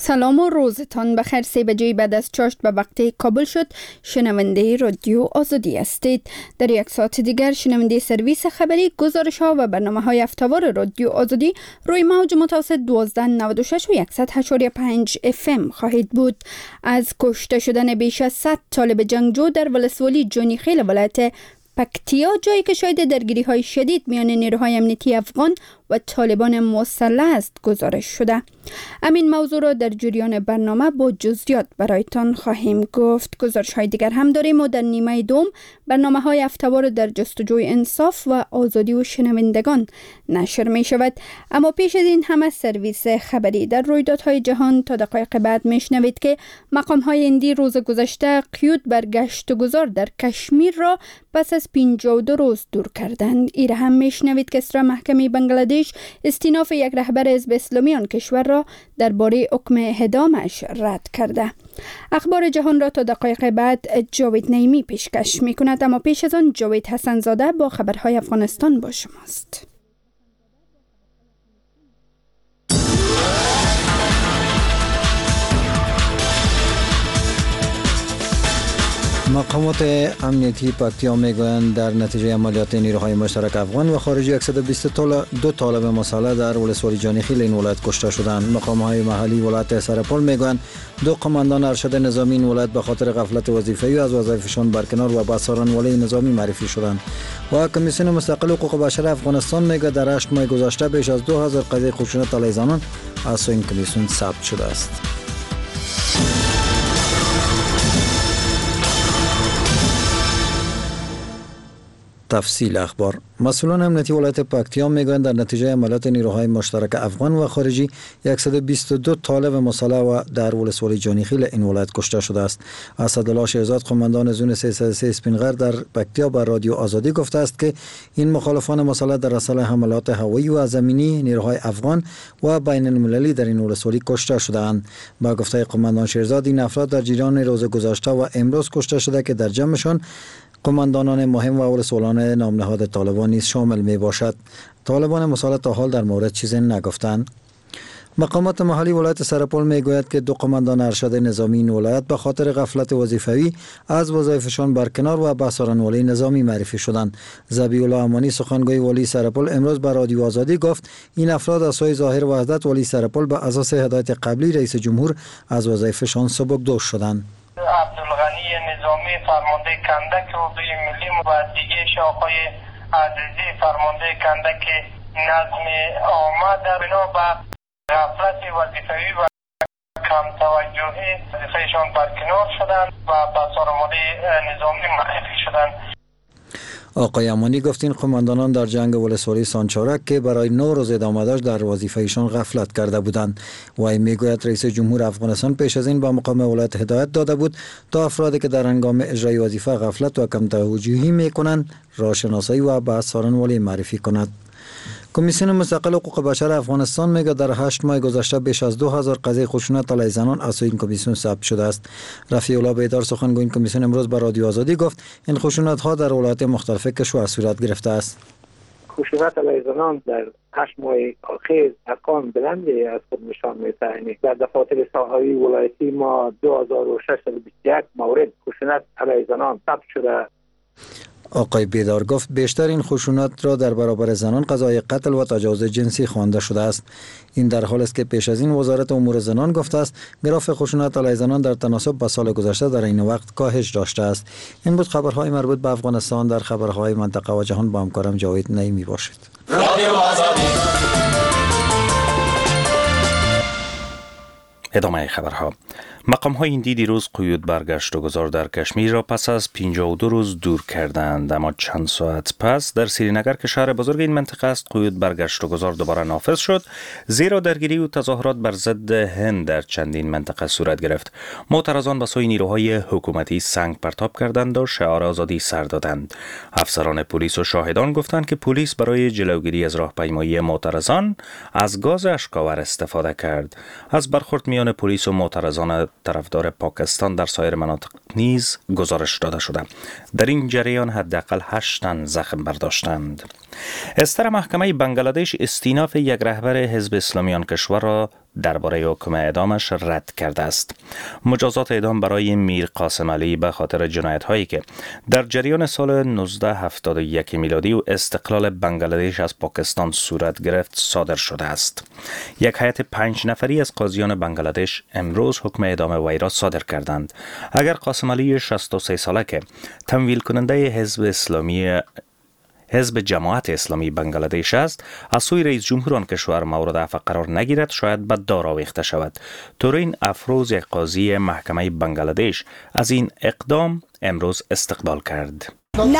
سلام و روزتان بخیر. 3 بجه بعد از چاشت به وقت کابل شد. شنونده رادیو آزادی هستید. در یک ساعت دیگر شنونده سرویس خبری، گزارش ها و برنامه های هفته‌وار رادیو آزادی روی موج متوسط 1296 و 100.5 FM خواهید بود. از کشته شدن بیش از 100 طالب جنگجو در ولسوالی جونیخیل ولایت پکتیا، جایی که شاهد درگیری های شدید میان نیروهای امنیتی افغان و طالبان مسلح است، گزارش شده. همین موضوع را در جریان برنامه با جزئیات برایتان خواهیم گفت. گزارش های دیگر هم داریم و در نیمه دوم برنامه های هفته‌وار در جستجوی انصاف و آزادی و شنوندگان نشر می شود. اما پیش از این همه سرویس خبری. در رویدادهای جهان تا دقایق بعد می شنوید که مقام های هندی روز گذشته قیود بر گشت و گذار در کشمیر را پس از 52 روز دور کردند. ایره هم می شنوید که اسرا محکمه بنگلادش استیناف یک رهبر حزب اسلامی آن کشور را درباره حکم اعدامش رد کرده. اخبار جهان را تا دقایق بعد جاوید نعیمی پیشکش می کند، اما پیش از آن جاوید حسن زاده با خبرهای افغانستان با شماست. مقامات امنیتی پکتیا میگویند در نتیجه عملیات نیروهای مشترک افغان و خارجی 122 طالب مسلح در ولسوالی جانیخیل این ولایت کشته شدند. مقامات محلی ولایت سرپل میگویند 2 قماندان ارشد نظامی این ولایت به خاطر غفلت وظیفه‌ای از وظایفشان برکنار و به سارنوالي نظامی معرفی شدند. و کمیسیون مستقل حقوق بشر افغانستان میگه در 8 ماه گذشته بیش از 2000 قضیه خشونت علیه زنان از این کمیسیون ثبت شده است. تفصیل اخبار. مسئولان امنیتی ولایت پکتیا میگویند در نتیجه عملیات نیروهای مشترک افغان و خارجی 122 طالب مسلح و در ولسوالی جانیخیل این ولایت کشته شده است. اسدالله شهزاد قماندان زون 303 اسپینغر در پکتیا بر رادیو آزادی گفته است که این مخالفان مسلح در اثر حملات هوایی و زمینی نیروهای افغان و بین المللی در این ولسوالی کشته شده‌اند. با گفته قماندان شهزاد این افراد در جریان روز گذشته و امروز کشته شده که در جمعشان قماندانان مهم و ولسوالان نامنهاد طالبان نیز شامل می باشد. طالبان مسلح تا حال در مورد چیزی نگفتند. مقامات محلی ولایت سرپل می گوید که 2 قماندان ارشد نظامی این ولایت به خاطر غفلت وظیفه‌ای از وظایفشان برکنار و به سارنوالي نظامی معرفی شدند. ذبیح الله امانی سخنگوی والی سرپل امروز به رادیو آزادی گفت این افراد از سوی ظاهر وحدت والی سرپل به اساس هدایت قبلی رئیس جمهور از وظایفشان سبکدوش شدند. عبدالغنی نظامی فرمانده کندک اردوی ملی و دیگه آقای عزیزی فرمانده کندک نظم آمد در بنا به غفلت وظیفه‌ای و کم توجهی وظیفه‌شان برکنار شدند و به سارنوالي نظامی معرفی شدند. آقای امانی گفت این قماندانان در جنگ ولسوالی سانچارک که برای 9 روز ادامه داشت در وظیفه‌شان غفلت کرده بودند. و میگوید رئیس جمهور افغانستان پیش از این به مقام ولایت هدایت داده بود تا افرادی که در هنگام اجرای وظیفه غفلت و کم توجهی میکنند را شناسایی و به سارنوالي معرفی کند. کمیسیون مستقل حقوق بشر افغانستان میگه در 8 ماه گذشته بیش از 2000 قضیه خشونت علیه زنان از این کمیسیون ثبت شده است. رفیع الله بیدار سخنگوی این کمیسیون امروز به رادیو آزادی گفت این خشونت ها در ولایات مختلف کشور صورت گرفته است. خشونت علیه زنان در 8 ماه اخیر ارقام بلندی از خود نشان می‌دهد. در دفاتر ساحوی ولایتی ما 2621 مورد خشونت علیه زنان ثبت شده. آقای بیدار گفت بیشتر این خشونت را در برابر زنان قضای قتل و تجاوز جنسی خوانده شده است. این در حالی است که پیش از این وزارت امور زنان گفته است گراف خشونت علیه زنان در تناسب با سال گذشته در این وقت کاهش داشته است. این بود خبرهای مربوط به افغانستان. در خبرهای منطقه و جهان با همکارم جاوید نعیمی باشید. ادامه خبرها. مقام های هندی دیروز قیود برگشت و گذار در کشمیر را پس از 52 روز دور کردند، اما چند ساعت پس در سرینگر که شهر بزرگ این منطقه است قیود برگشت و گذار دوباره نافذ شد، زیرا درگیری و تظاهرات بر ضد هند در چندین منطقه صورت گرفت. معترضان به سوی نیروهای حکومتی سنگ پرتاب کردند و شعار آزادی سر دادند. افسران پلیس و شاهدان گفتند که پلیس برای جلوگیری از راهپیمایی معترضان از گاز اشک‌آور استفاده کرد. از برخورد میان پلیس و معترضان طرفدار پاکستان در سایر مناطق نیز گزارش داده شده. در این جریان حداقل 8 تن زخم برداشتند. استر محکمه بنگلادش استیناف یک رهبر حزب اسلامی آن کشور را درباره حکم اعدامش رد کرده است. مجازات اعدام برای میر قاسم علی به خاطر جنایت‌هایی که در جریان سال 1971 میلادی و استقلال بنگلادش از پاکستان صورت گرفت صادر شده است. یک هیئت 5 نفری از قاضیان بنگلادش امروز حکم اعدام وی را صادر کردند. اگر قاسم علی 63 ساله که تمویل کننده حزب جماعت اسلامی بنگلادش است، از سوی رئیس جمهور آن کشور مورد عفو قرار نگیرد، شاید به دار آویخته شود. تورین افروز، یک قاضی محکمه بنگلادش، از این اقدام امروز استقبال کرد.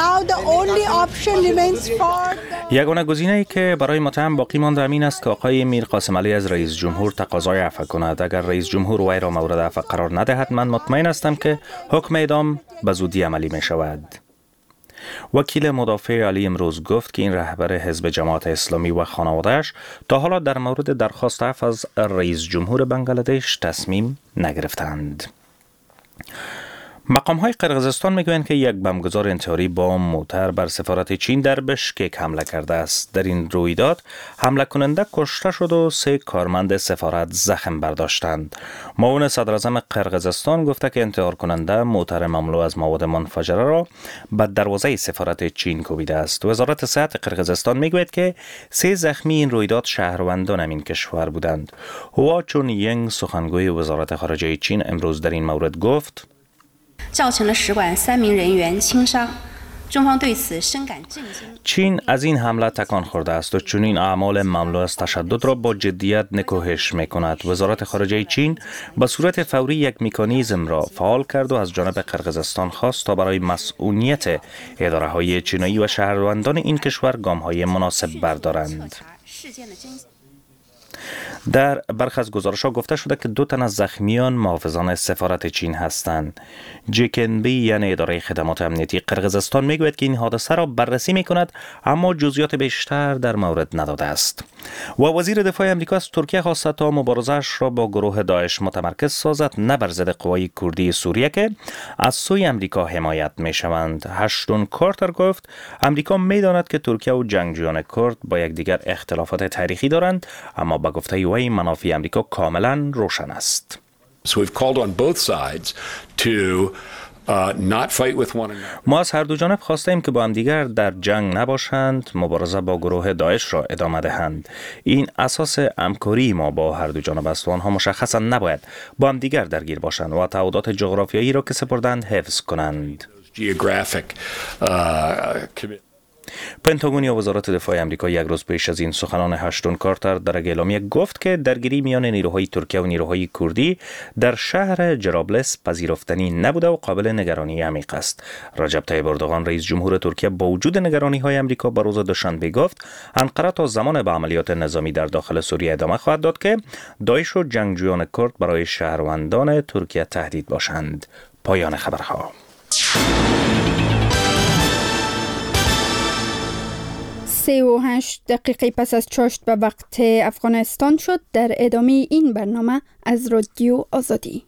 یگانه گزینه‌ای که برای متهم باقی مانده همین است که آقای میر قاسم علی از رئیس جمهور تقاضای عفو کند. اگر رئیس جمهور وی را مورد عفو قرار ندهد، من مطمئن هستم که حکم اعدام به زودی عملی می شود. وکیل مدافع علی امروز گفت که این رهبر حزب جماعت اسلامی و خانواده‌اش تا حالا در مورد درخواست عفو از رئیس جمهور بنگلادش تصمیم نگرفتند. مقام‌های قرقیزستان میگویند که یک بمبگذار انتحاری با موتر بر سفارت چین در بشکک حمله کرده است. در این رویداد حمله کننده کشته شد و 3 کارمند سفارت زخم برداشتند. معاون صدراعظم قرقیزستان گفته که انتحار کننده موتر مملو از مواد منفجره را به دروازه سفارت چین کوبیده است. وزارت صحت قرقیزستان میگوید که 3 زخمی این رویداد شهروندان این کشور بودند. هوا چونینگ، سخنگوی وزارت خارجه چین، امروز در این مورد گفت: چین از این حمله تکان خورده است و چنین اعمال مملو از تشدد را با جدیت نکوهش می‌کند. وزارت خارجه چین به صورت فوری یک مکانیزم را فعال کرد و از جانب قرقیزستان خواست تا برای مسئولیت اداره‌های چینی و شهروندان این کشور گام‌های مناسب بردارند. در برخی از گزارش‌ها گفته شده که 2 تن از زخمیان محافظان سفارت چین هستند. جکنبی یعنی اداره خدمات امنیتی قرقیزستان میگوید که این حادثه را بررسی میکند، اما جزئیات بیشتر در مورد نداده است. و وزیر دفاع آمریکا از ترکیه خواسته تا مبارزه‌اش را با گروه داعش متمرکز سازد، نه بر ضد قوای کردی سوریه که از سوی آمریکا حمایت میشوند. هشتون کارتر گفت آمریکا میداند که ترکیه و جنگجویان کرد با یکدیگر اختلافات تاریخی دارند، اما با گفته وی منافع آمریکا کاملا روشن است. ما از هر دو جانب خواسته ایم که با هم دیگر در جنگ نباشند، مبارزه با گروه داعش را ادامه دهند. این اساس همکاری ما با هر دو جانب است و آنها مشخصا نباید با هم دیگر درگیر باشند و تعهدات جغرافیایی را که سپردند حفظ کنند. پنتاگون یا وزارت دفاع آمریکا یک روز پیش از این سخنان هشتون کارتر در اعلامیه گفت که درگیری میان نیروهای ترکیه و نیروهای کردی در شهر جرابلس پذیرفتنی نبوده و قابل نگرانی عمیق است. رجب طیب اردوغان رئیس جمهور ترکیه با وجود نگرانی‌های آمریکا به روز دوشنبه گفت انقره تا زمان به عملیات نظامی در داخل سوریه ادامه خواهد داد که داعش و جنگجویان کرد برای شهروندان ترکیه تهدید باشند. پایان خبرها. 38 دقیقه پس از چاشت به وقت افغانستان شد. در ادامه این برنامه از رادیو آزادی.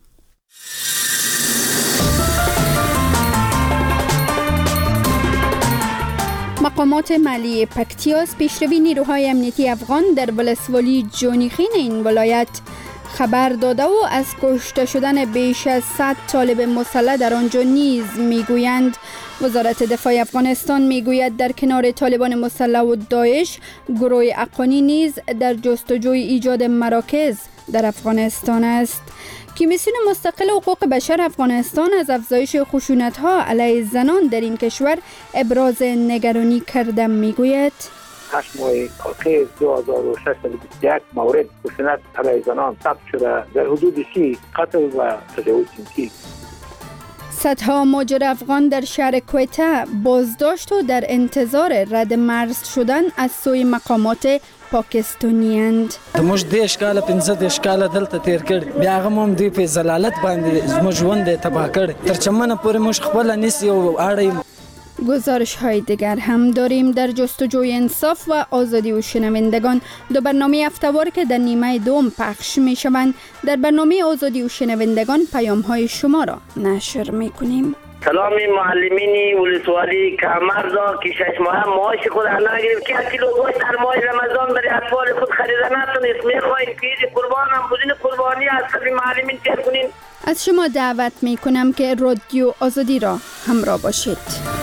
مقامات ملی پکتیاس پیشروی نیروهای امنیتی افغان در ولسوالی جانیخین این ولایت خبر داده و از کشته شدن بیش از 100 طالب مسلح در آنجا نیز میگویند. وزارت دفاع افغانستان میگوید در کنار طالبان مسلح و داعش، گروه اقانی نیز در جستجوی ایجاد مراکز در افغانستان است. کمیسیون مستقل حقوق بشر افغانستان از افزایش خشونت‌ها علیه زنان در این کشور ابراز نگرانی کرده میگوید 8 ماه اخیر 2621 مورد خشونت علیه زنان ثبت شده، در حدود 30 قتل و تجاوز جنسی. صدها مهاجر افغان در شهر کویته بازداشت و در انتظار رد مرز شدن از سوی مقامات پاکستانی‌اند. موږ 10 کاله 15 کاله دلته تیر کړ، بیا هغه هم دوی په زلالت باندې زموږ ژوند تباه کړ. تر چمنه پورې موږ خپل نیسی او اړیم. گزارش های دیگر هم داریم. در جستجوی انصاف و آزادی و شنوندگان، دو برنامه هفته‌وار که در نیمه دوم پخش می شوند. در برنامه آزادی و شنوندگان پیام های شما را نشر می کنیم. سلام معلمین ولسوالی کامرزا که 6 ماه معاش خود نگرفت که کیلو گوشت در ماه رمضان برای اطفال خود خریدن نتونست. میخوایم که قربانم بودین قربانی از سبی معلمین تیر کنین. از شما دعوت می کنم که رادیو آزادی را همراه باشید.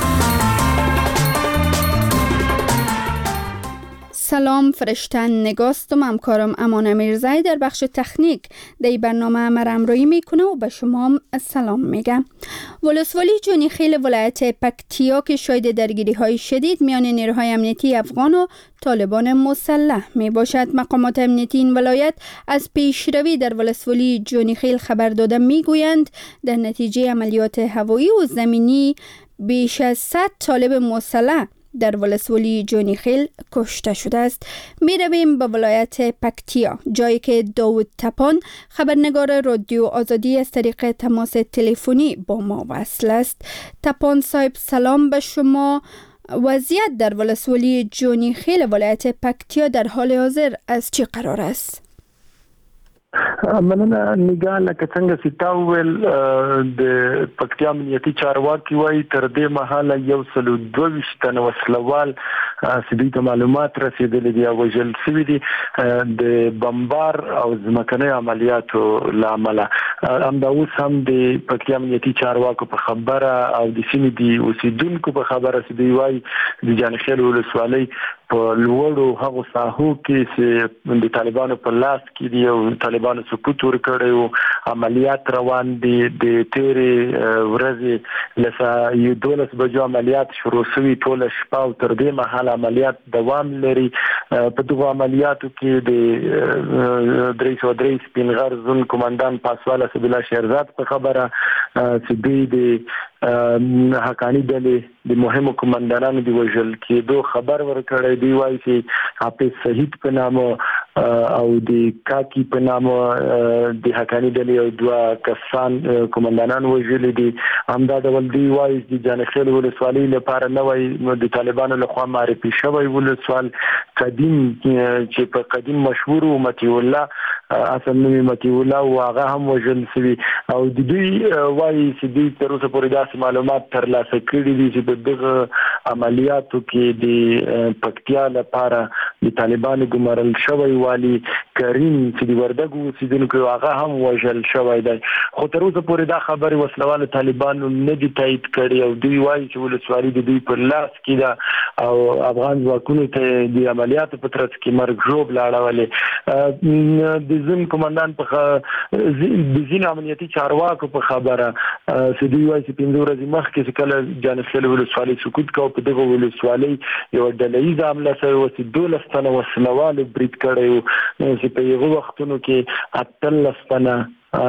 سلام، فرشتن نگاستم، همکارم امان میرزایی در بخش تکنیک در برنامه مرمرویی میکنه و به شما سلام میگم. ولسوالی جونیخیل ولایت پکتیا که شاید درگیری های شدید میان نیروهای امنیتی افغان و طالبان مسلح می باشد. مقامات امنیتی این ولایت از پیشروی در ولسوالی جونیخیل خبر داده میگویند در نتیجه عملیات هوایی و زمینی بیش از 100 طالب مسلح در ولسوالی جونیخیل کشته شده است. می رویم به ولایت پکتیا، جایی که داود تپان خبرنگار رادیو آزادی از طریق تماس تلفنی با ما وصل است. تپان صاحب سلام به شما. وضعیت در ولسوالی جونیخیل ولایت پکتیا در حال حاضر از چه قرار است؟ مننه نگاه لکه څنګه چې تا وویل د پکتیا امنیتي چارواکي وایي تر دې مهاله 122 تنه وسلوال سدي ته معلومات رسیدلي دي او وژل شوي دي د بمبار او ځمکني عملیاتو له امله. همدا اوس هم د پکتیا امنیتي چارواکو په خبره او د سیمې د اوسیدونکو په خبره چې دوی وایي د جانخیل ولسوالۍ په لوړو هغو ساحو کې چې د طالبانو په لاس کې دي او طالبانو سقوط ورکړی او عملیات روان دي. د تیرې ورځې لسه 12 بجو عملیات شروع شوي، ټوله شپه او تر دې مهاله عملیات دوام لري. په دغو عملیاتو کې د 303 سپین غر زون کمانډان پاسوال اسد الله شهرزاد په خبره چې دوی د حقانی ډلې د مهمو کمانډانانو د وژل کېدو خبر ورکړی. دی وایي چې حافظ شهید په نام او د کاکی په نام د حقانی ډلې او 2 کسان کمانډانان وژلي دي. همدا ډول دی وایي چې جانخیل ولسوالۍ لپاره نوی د طالبانو لخوا معرفي شوی ولسوال قدیم چې په قدیم مشهور متی الله اصل نوی متی الله او هغه هم وژل شوی او د دوی وایي چې دوی تر اوسه پورې داسې معلومات ترلاسه کړي دي چې په دغه عملیاتو کې د پکتیا لپاره د طالبانو ګمارل شوی والی کریم چې د وردګو اوسیدونکو هغه هم وژل شوی دی. خو تر اوسه پورې دا خبره وسلوال طالبانو نه دي تایید کړي او دوی وایي چې ولسوالي د دوی په لاس کې ده او افغان ځواکونو ته د عملیاتو په ترڅ کې مرګ ژوب لاړولې. د زم کمانډان په د ځین امنیتي چارواکو په خبره چې دوی وایي چې 15 ورځې مخکې چې کله جانخیل ولسوالۍ سقوط کوي په دغه ولسوالۍ یو ډلهییزه حمله شوې وه چې 12 تنه وسلوالو برید کړی و چې په هغو وختونو کې 18 تنه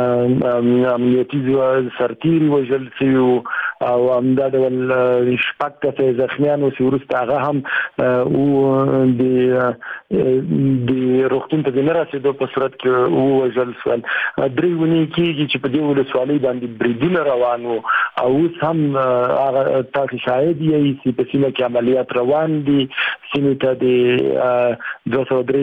امنیتي سرتیري وژل شوي او همدا ډول 6 کسه زخمیان او وروسته هغه هم د روغتون ته نه رسېدو په صورت کې وژل شول. 3 ونې کېږي چې په دې ولسوالۍ باندې بریدونه روان وو او اوس هم هغه تاسو شاهد یې چې په سیمه کې عملیات روان دي. سیمې ته د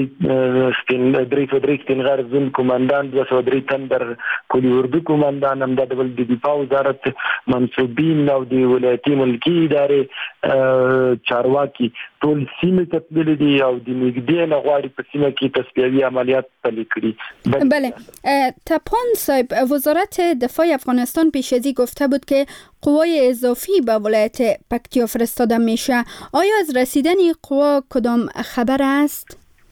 203 سپین غر زون کمانډان 203 تندر کولی اردو کمانډان همدا ډول د دفاع وزارت منصوبین او د ولایتي ملکي ادارې چارواکي ټول سیمې ته تللي دي او د نږدې نه غواړي په سیمه کې تصفیوي عملیات پلي کړي. بله تپان صاحب، وزارت دفاع افغانستان پیش از این گفته بود که قوای اضافی به ولایت پکتیا فرستاده میشه. آیا از رسیدن این قوا کدام خبر است؟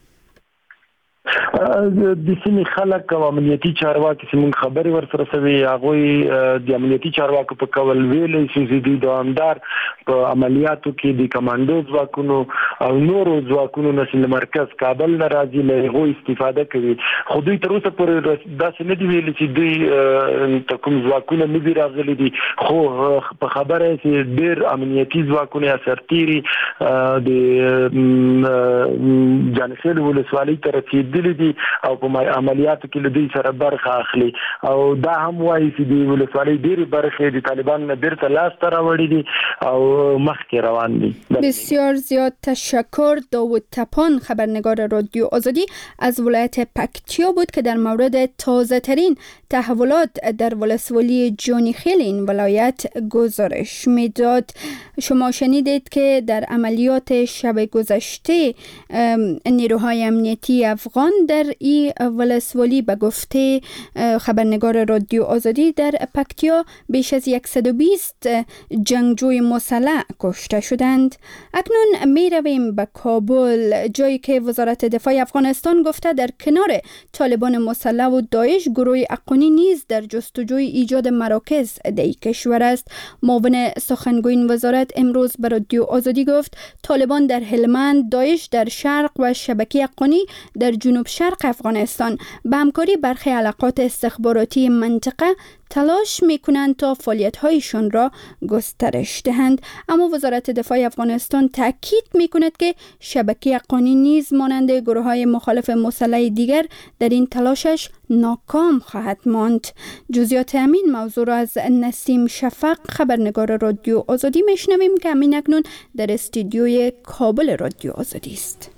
د سیمې خلک او امنیتي چارواکي چې موږ خبرې ورسره شوي هغوی د امنیتي چارواکو په قول ویلی چې دوی دوامدار په عملیاتو کې د کمانډو ځواکونو او نورو ځواکونو نه چې له مرکز کابل نه راځي له هغو استفاده کوي. خو دوی تر اوسه پورې داسې نه دي ویلي چې دوی ته کوم ځواکونه نه دي راغلي دي. خو په خبره چې ډېر امنیتي ځواکونه یا سرتیري د جانخیل ولسوالۍ ته رسېدلي لیدلی دي او په عملیاتو کې له دوی سره برخه اخلي او دا هم وایي چې د ولسوالۍ ډېرې برخې د طالبان نه بیرته لاسته راوړي دي او مخکې روان دي. بسیار زیاد تشکر. داوود تپان، خبرنگار رادیو آزادی از ولایت پکتیا بود که در مورد تازه ترین تحولات در ولسوالی جانیخیل این ولایت گزارش میداد. شما شنیدید که در عملیات شب گذشته نیروهای امنیتی افغان در این ولسوالی به گفته خبرنگار رادیو آزادی در پکتیا بیش از 120 جنگجوی مسلح کشته شدند. اکنون می رویم به کابل، جایی که وزارت دفاع افغانستان گفته در کنار طالبان مسلح و داعش گروه اقانی نیز در جستجوی ایجاد مراکز در کشور است. معاون سخنگوی این وزارت امروز به رادیو آزادی گفت طالبان در هلمند، داعش در شرق و شبکه اقانی در جنوب شرق افغانستان به همکاری برخی علاقات استخباراتی منطقه تلاش میکنند تا فعالیت‌هایشان را گسترش دهند. اما وزارت دفاع افغانستان تاکید میکند که شبکه اقانی نیز مانند گروه‌های مخالف مسلح دیگر در این تلاشش ناکام خواهد ماند. جزئیات همین موضوع را از نسیم شفق، خبرنگار رادیو آزادی میشنویم که همین اکنون در استودیوی کابل رادیو آزادی است.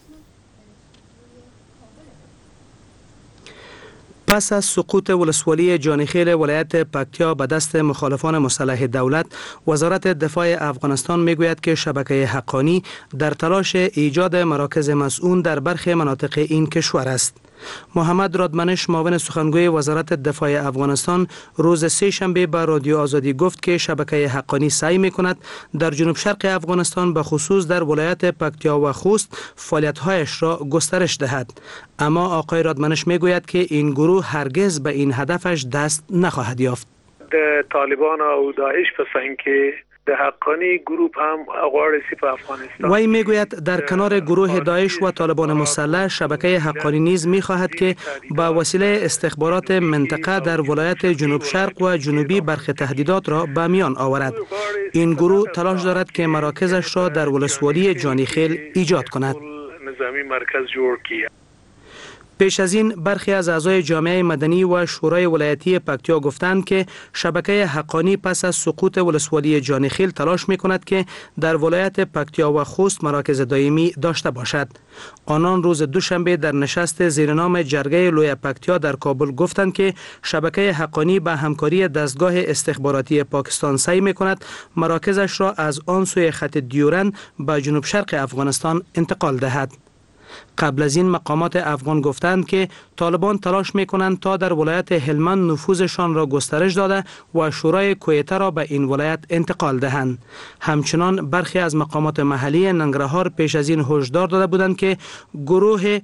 پس از سقوط ولسوالی جانیخیل ولایت پکتیا به دست مخالفان مسلح دولت، وزارت دفاع افغانستان میگوید که شبکه حقانی در تلاش ایجاد مراکز مسئول در برخی مناطق این کشور است. محمد رادمنش، معاون سخنگوی وزارت دفاع افغانستان، روز سه شنبه به رادیو آزادی گفت که شبکه حقانی سعی میکند در جنوب شرق افغانستان به خصوص در ولایت پکتیا و خوست فعالیت‌هایش را گسترش دهد. اما آقای رادمنش میگوید که این گروه هرگز به این هدفش دست نخواهد یافت. طالبان او داعش پس اینکه د حقانی گروه هم غواړي په افغانستان. وی میگوید در کنار گروه داعش و طالبان مسلح، شبکه حقانی نیز میخواهد که با وسیله استخبارات منطقه در ولایت جنوب شرق و جنوبی برخی تهدیدات را به میان آورد. این گروه تلاش دارد که مراکزش را در ولسوالی جانیخیل ایجاد کند. نظامی مرکز جوړ کړي. پیش از این برخی از اعضای جامعه مدنی و شورای ولایتی پکتیا گفتند که شبکه حقانی پس از سقوط ولسوالی جانیخیل تلاش میکند که در ولایت پکتیا و خوست مراکز دائمی داشته باشد. آنان روز دوشنبه در نشست زیرنام جرگه لوی پکتیا در کابل گفتند که شبکه حقانی به همکاری دستگاه استخباراتی پاکستان سعی میکند مراکزش را از آن سوی خط دیورن به جنوب شرق افغانستان انتقال دهد. قبل از این مقامات افغان گفتند که طالبان تلاش میکنند تا در ولایت هلمند نفوذشان را گسترش داده و شورای کویته را به این ولایت انتقال دهند. همچنان برخی از مقامات محلی ننگرهار پیش از این هشدار داده بودند که گروه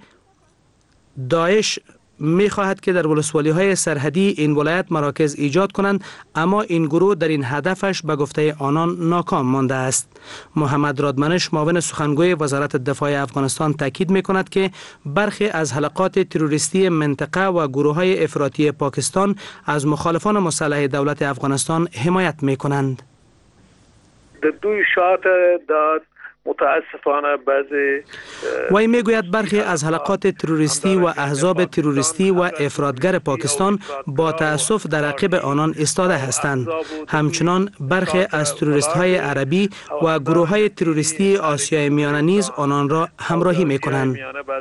داعش می خواهد که در ولسوالی های سرحدی این ولایت مراکز ایجاد کنند، اما این گروه در این هدفش به گفته آنان ناکام مانده است. محمد رادمنش، معاون سخنگوی وزارت دفاع افغانستان، تاکید می کند که برخی از حلقات تروریستی منطقه و گروه های افراطی پاکستان از مخالفان مسلح دولت افغانستان حمایت می کنند. دوی شاعت داد متاسفانه بعضی وی میگوید برخی از حلقات تروریستی و احزاب تروریستی و افراطگر پاکستان با تأسف در عقب آنان ایستاده هستند. همچنان برخی از تروریست های عربی و گروه های تروریستی آسیای میانه نیز آنان را همراهی می کنند.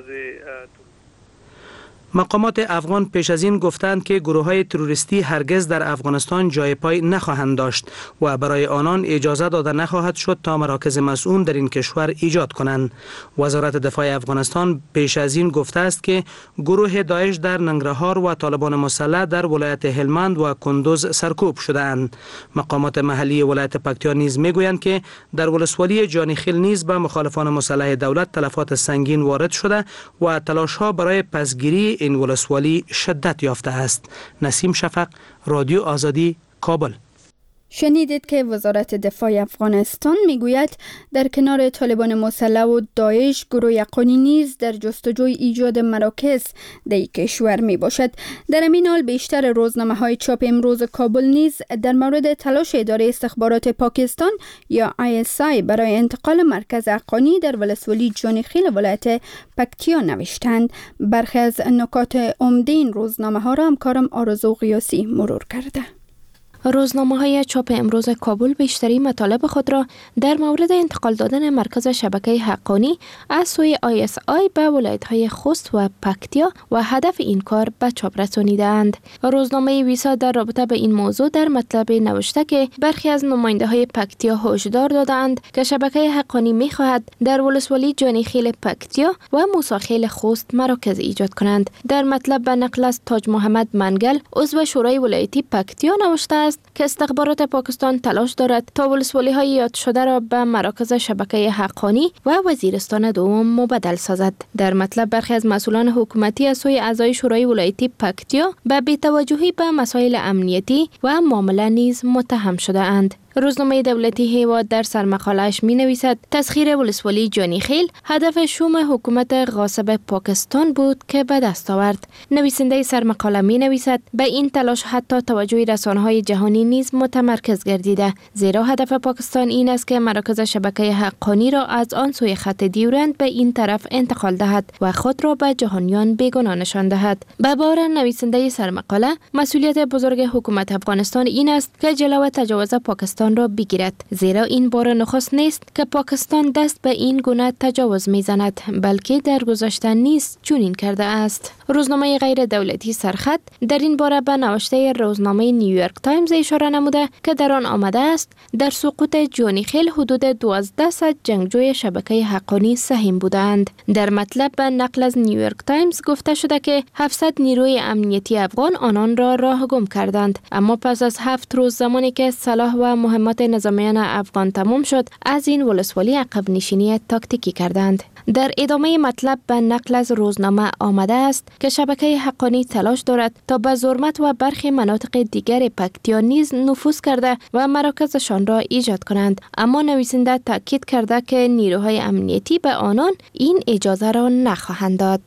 مقامات افغان پیش از این گفتند که گروه‌های تروریستی هرگز در افغانستان جای پای نخواهند داشت و برای آنان اجازه داده نخواهد شد تا مراکز مسئول در این کشور ایجاد کنند. وزارت دفاع افغانستان پیش از این گفته است که گروه داعش در ننگرهار و طالبان مسلح در ولایت هلمند و کندوز سرکوب شده‌اند. مقامات محلی ولایت پکتیا نیز میگویند که در ولسوالی جانیخیل نیز به مخالفان مسلح دولت تلفات سنگین وارد شده و تلاش‌ها برای پسگیری این ولسوالی شدت یافته است. نسیم شفق، رادیو آزادی، کابل. شنیدید که وزارت دفاع افغانستان میگوید در کنار طالبان مسلح و داعش گروه یقانی نیز در جستجوی ایجاد مراکز در کشور می باشد. در همین حال بیشتر روزنامه‌های چاپ امروز کابل نیز در مورد تلاش اداره استخبارات پاکستان یا ISI برای انتقال مرکز حقانی در ولسوالی جانیخیل ولایت پکتیا نوشتند. برخی از نکات عمده این روزنامه‌ها را همکارم آرزو غیاسی مرور کرده. روزنامه‌های چاپ امروز کابل بیشتری مطالب خود را در مورد انتقال دادن مرکز شبکه حقانی از سوی ISI به ولایت‌های خوست و پکتیا و هدف این کار به چاپ رسانیدند. روزنامه ویسا در رابطه به این موضوع در مطلب نوشته که برخی از نماینده‌های پکتیا هشدار دادند که شبکه حقانی می‌خواهد در ولسوالی جانیخیل پکتیا و موساخیل خوست مراکز ایجاد کنند. در مطلب به نقل از تاج محمد منگل عضو شورای ولایتی پکتیا نوشته است که استخبارات پاکستان تلاش دارد تا ولسوالی‌های یاد شده را به مراکز شبکه حقانی و وزیرستان دوم مبدل سازد. در مطلب برخی از مسئولان حکومتی از سوی اعضای شورای ولایتی پکتیا به بی‌توجهی به مسائل امنیتی و معامله نیز متهم شده اند. روزنامه دولتی هیواد در سرمقاله‌اش می نویسد تسخیر ولسوالی جانیخیل هدف شوم حکومت غاصب پاکستان بود که به دست آورد. نویسنده سرمقاله می نویسد به این تلاش حتی توجه رسانه‌های جهانی نیز متمرکز گردیده، زیرا هدف پاکستان این است که مراکز شبکه حقانی را از آن سوی خط دیورند به این طرف انتقال دهد و خود را به جهانیان بیگناه نشان دهد. به بار نویسنده سرمقاله مسئولیت بزرگ حکومت افغانستان این است که جلو تجاوز پاکستان را بگیرد، زیرا این بار نخست نیست که پاکستان دست به این گونه تجاوز میزند، بلکه در گذشته نیز چنین کرده است. روزنامه غیر دولتی سرخط در این باره به نوشته روزنامه نیویورک تایمز اشاره نموده که در آن آمده است در سقوط جانیخیل حدود 12 جنگجوی شبکه حقانی سهم بودند. در مطلب به نقل از نیویورک تایمز گفته شده که 700 نیروی امنیتی افغان آنان را راهگم کردند، اما پس از 7 روز زمانی که صلاح و مهمات نظامیان افغان تمام شد از این ولسوالی عقب نشینی تاکتیکی کردند. در ادامه مطلب به نقل از روزنامه آمده است که شبکه حقانی تلاش دارد تا به زرمت و برخی مناطق دیگر پکتیا نیز نفوذ کرده و مراکزشان را ایجاد کنند، اما نویسنده تاکید کرده که نیروهای امنیتی به آنان این اجازه را نخواهند داد.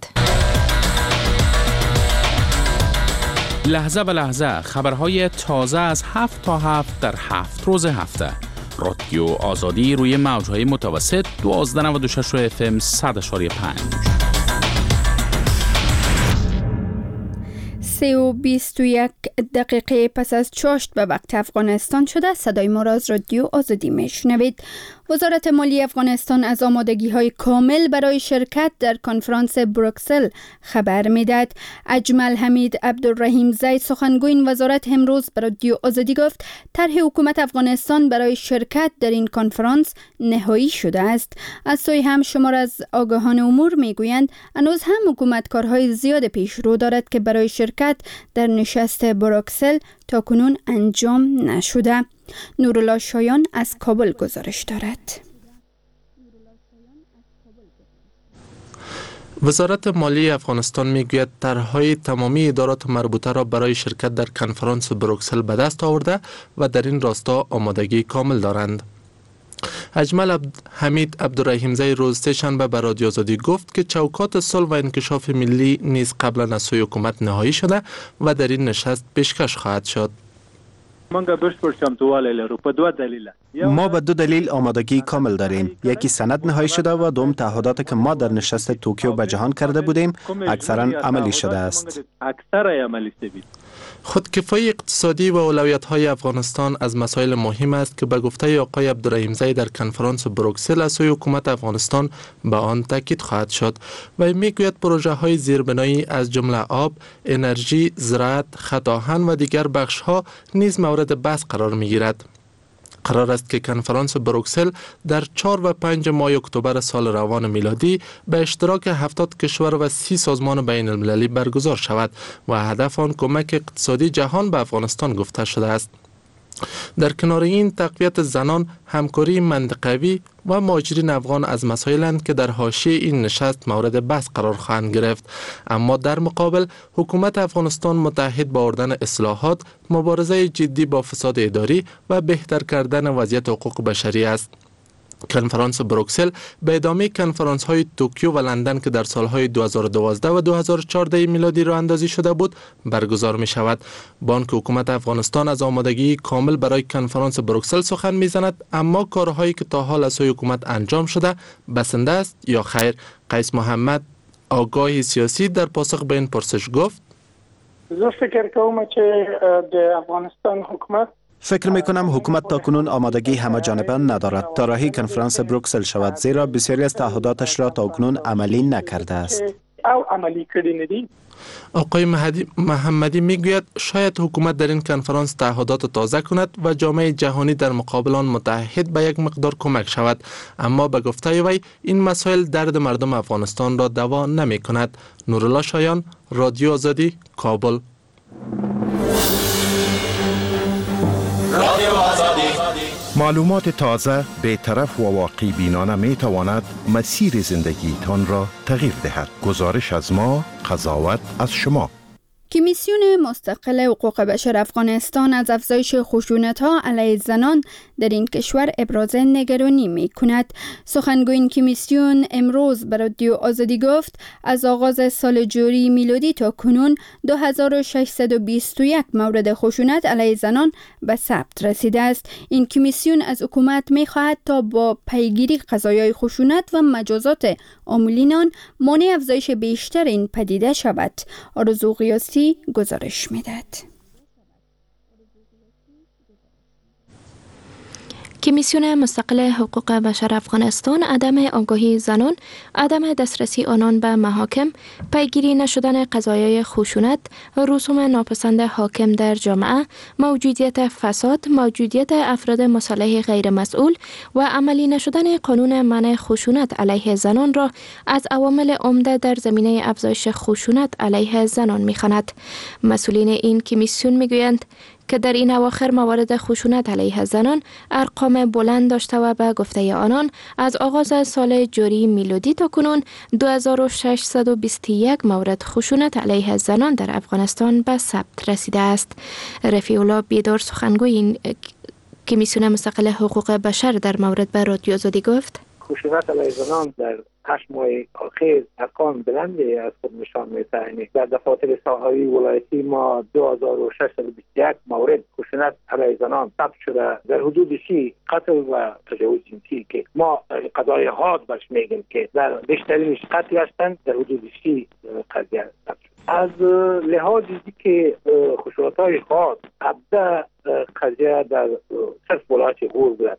لحظه به لحظه خبرهای تازه از 7 تا 7 در 7 روز هفته. رادیو آزادی روی موجهای متوسط 1296 FM 100.5. 3:21 دقیقه پس از چاشت به وقت افغانستان شده. صدای ما را از رادیو آزادی میشنوید. وزارت مالی افغانستان از آمادگی‌های کامل برای شرکت در کنفرانس بروکسل خبر می‌دهد. اجمل حمید عبدالرحیم زی سخنگوی این وزارت امروز به رادیو آزادی گفت طرح حکومت افغانستان برای شرکت در این کنفرانس نهایی شده است. از سوی هم شمار از آگاهان امور میگویند هنوز هم حکومت کارهای زیاد پیش رو دارد که برای شرکت در نشست بروکسل تاکنون انجام نشده. نورالله شایان از کابل گزارش دارد. وزارت مالی افغانستان میگوید طرح‌های تمامی ادارات مربوطه را برای شرکت در کنفرانس بروکسل به دست آورده و در این راستا آمادگی کامل دارند. اجمل حمید عبدالرحیم زی روز سه‌شنبه به رادیو آزادی گفت که چوکات صلح و انکشاف ملی نیز قبلا از سوی حکومت نهایی شده و در این نشست پیشکش خواهد شد. ما به 2 دلیل آمادگی کامل داریم. یکی سند نهایی شده و دوم تعهداتی که ما در نشست توکیو به جهان کرده بودیم اکثرا عملی شده است. خودکفایی اقتصادی و اولویت‌های افغانستان از مسائل مهم است که به گفته آقای عبدالرحیم زی در کنفرانس بروکسل از سوی حکومت افغانستان به آن تاکید خواهد شد و میگوید پروژه‌های زیربنایی از جمله آب، انرژی، زراعت، خط آهن و دیگر بخش‌ها نیز مورد بحث قرار می‌گیرد. قرار است که کنفرانس بروکسل در 4 و 5 ماه اکتبر سال روان میلادی به اشتراک 70 کشور و 30 سازمان بین المللی برگزار شود و هدف آن کمک اقتصادی جهان به افغانستان گفته شده است. در کنار این تقویت زنان، همکاری منطقوی و مهاجرین افغان از مسائلند که در حاشیه این نشست مورد بحث قرار خواهند گرفت. اما در مقابل حکومت افغانستان متحد با آوردن اصلاحات، مبارزه جدی با فساد اداری و بهتر کردن وضعیت حقوق بشری است. کنفرانس بروکسل به ادامه کنفرانس های توکیو و لندن که در سالهای 2012 و 2014 میلادی راه اندازی شده بود برگزار می شود. بانک حکومت افغانستان از آمادگی کامل برای کنفرانس بروکسل سخن می زند، اما کارهایی که تا حال از سوی حکومت انجام شده بسنده است یا خیر؟ قیس محمد، آگاه سیاسی، در پاسخ به این پرسش گفت: زه فکر کوم چې د افغانستان حکومت فکر میکنم حکومت تاکنون آمادگی همه جانبه ندارد تا راهی کنفرانس بروکسل شود، زیرا بسیاری از تعهداتش را تاکنون عملی نکرده است. آقای محمدی میگوید شاید حکومت در این کنفرانس تعهدات تازه کند و جامعه جهانی در مقابل آن متحد به یک مقدار کمک شود، اما به گفته وی این مسائل درد مردم افغانستان را دوا نمی کند. نورالله شایان، رادیو آزادی، کابل. معلومات تازه، بی‌طرف و واقعی بینانه می تواند مسیر زندگی تان را تغییر دهد. گزارش از ما، قضاوت از شما. کمیسیون مستقل حقوق بشر افغانستان از افزایش خشونت‌ها علیه زنان در این کشور ابراز نگرانی می‌کند. سخنگوی این کمیسیون امروز به رادیو آزادی گفت از آغاز سال جاری میلادی تا کنون 2621 مورد خشونت علیه زنان به ثبت رسیده است. این کمیسیون از حکومت می‌خواهد تا با پیگیری قضایای خشونت و مجازات عاملین آن مانع افزایش بیشتر این پدیده شود. آرزو قیاسی گزارش می‌دهد. کمیسیون مستقل حقوق بشر افغانستان عدم آگاهی زنان، عدم دسترسی آنان به محاکم، پیگیری نشدن قضایای خشونت، رسوم ناپسند حاکم در جامعه، موجودیت فساد، موجودیت افراد مصالح غیر مسئول و عملی نشدن قانون منع خشونت علیه زنان را از عوامل عمده در زمینه افزایش خشونت علیه زنان می‌خواند. مسئولین این کمیسیون می‌گویند که در این اواخر موارد خشونت علیه زنان ارقام بلند داشته و به گفته آنان از آغاز سال جاری میلادی تا کنون 2621 مورد خشونت علیه زنان در افغانستان به ثبت رسیده است. رفیع الله بیدار، سخنگوی این کمیسیون مستقل حقوق بشر، در مورد به رادیو آزادی گفت: خشونت علیه زنان در 8 ماه اخیر ارقام بلندی از خود نشان می‌دهد. در دفاتر ساحوی ولایتی ما 2621 مورد خشونت علیه زنان ثبت شده، در حدود 30 قتل و تجاوز جنسی که ما قضای حاد برش میگیم که در بیشترینش قتل هستند، در حدود 30 قضیه ثبت شده. از لحاظ که خشونت‌های حاد 17 قضیه در صرف ولایت غور بودند.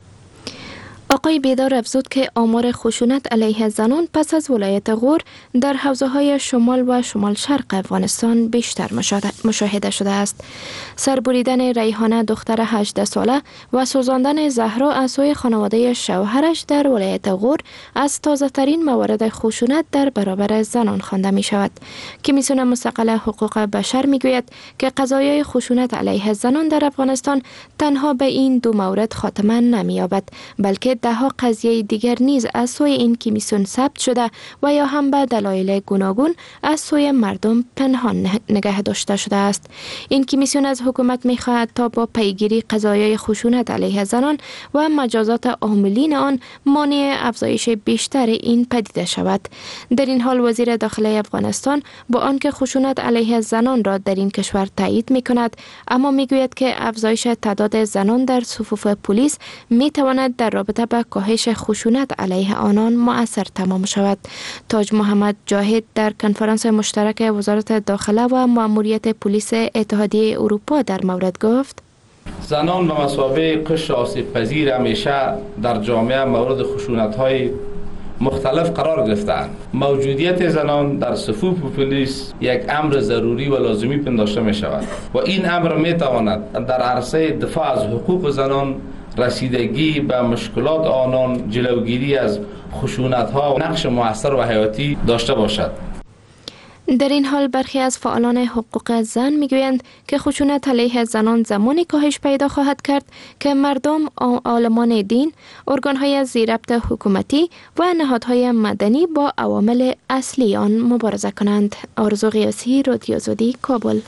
آقای بیدار افزود که آمار خشونت علیه زنان پس از ولایت غور در حوزه‌های شمال و شمال شرق افغانستان بیشتر مشاهده شده است. سربریدن ریحانه دختر 18 ساله و سوزاندن زهرا از سوی خانواده شوهرش در ولایت غور از تازه‌ترین موارد خشونت در برابر زنان خوانده می شود. کمیسیون مستقل حقوق بشر می گوید که قضایای خشونت علیه زنان در افغانستان تنها به این دو مورد خاتمه نمی یابد، بلکه ده‌ها قضیه دیگر نیز از سوی این کمیسیون ثبت شده و یا هم به دلایل گوناگون از سوی مردم پنهان نگه داشته شده است. این کمیسیون از حکومت می‌خواهد تا با پیگیری قضایای خشونت علیه زنان و مجازات عاملین آن مانع افزایش بیشتر این پدیده شود. در این حال وزیر داخلی افغانستان با آنکه خشونت علیه زنان را در این کشور تایید می‌کند، اما می‌گوید که افزایش تعداد زنان در صفوف پلیس می‌تواند در رابطه با کاهش خشونت علیه آنان مؤثر تمام شود. تاج محمد جاهد در کنفرانس مشترک وزارت داخله و مأموریت پلیس اتحادیه اروپا در مورد گفت: زنان به مثابه قشر آسیب پذیر همیشه در جامعه مورد خشونت‌های مختلف قرار گرفتند. موجودیت زنان در صفوف پلیس یک امر ضروری و لازمی پنداشته می شود و این امر می تواند در عرصه دفاع از حقوق زنان، رسیدگی به مشکلات آنان، جلوگیری از خشونت‌ها و نقش مؤثر و حیاتی داشته باشد. در این حال برخی از فعالان حقوق زن میگویند که خشونت علیه زنان زمانی کاهش پیدا خواهد کرد که مردم، عالمان دین، ارگان‌های زیربط حکومتی و نهادهای مدنی با عوامل اصلی آن مبارزه کنند. آرزو قیاسی، رادیو آزادی، کابل.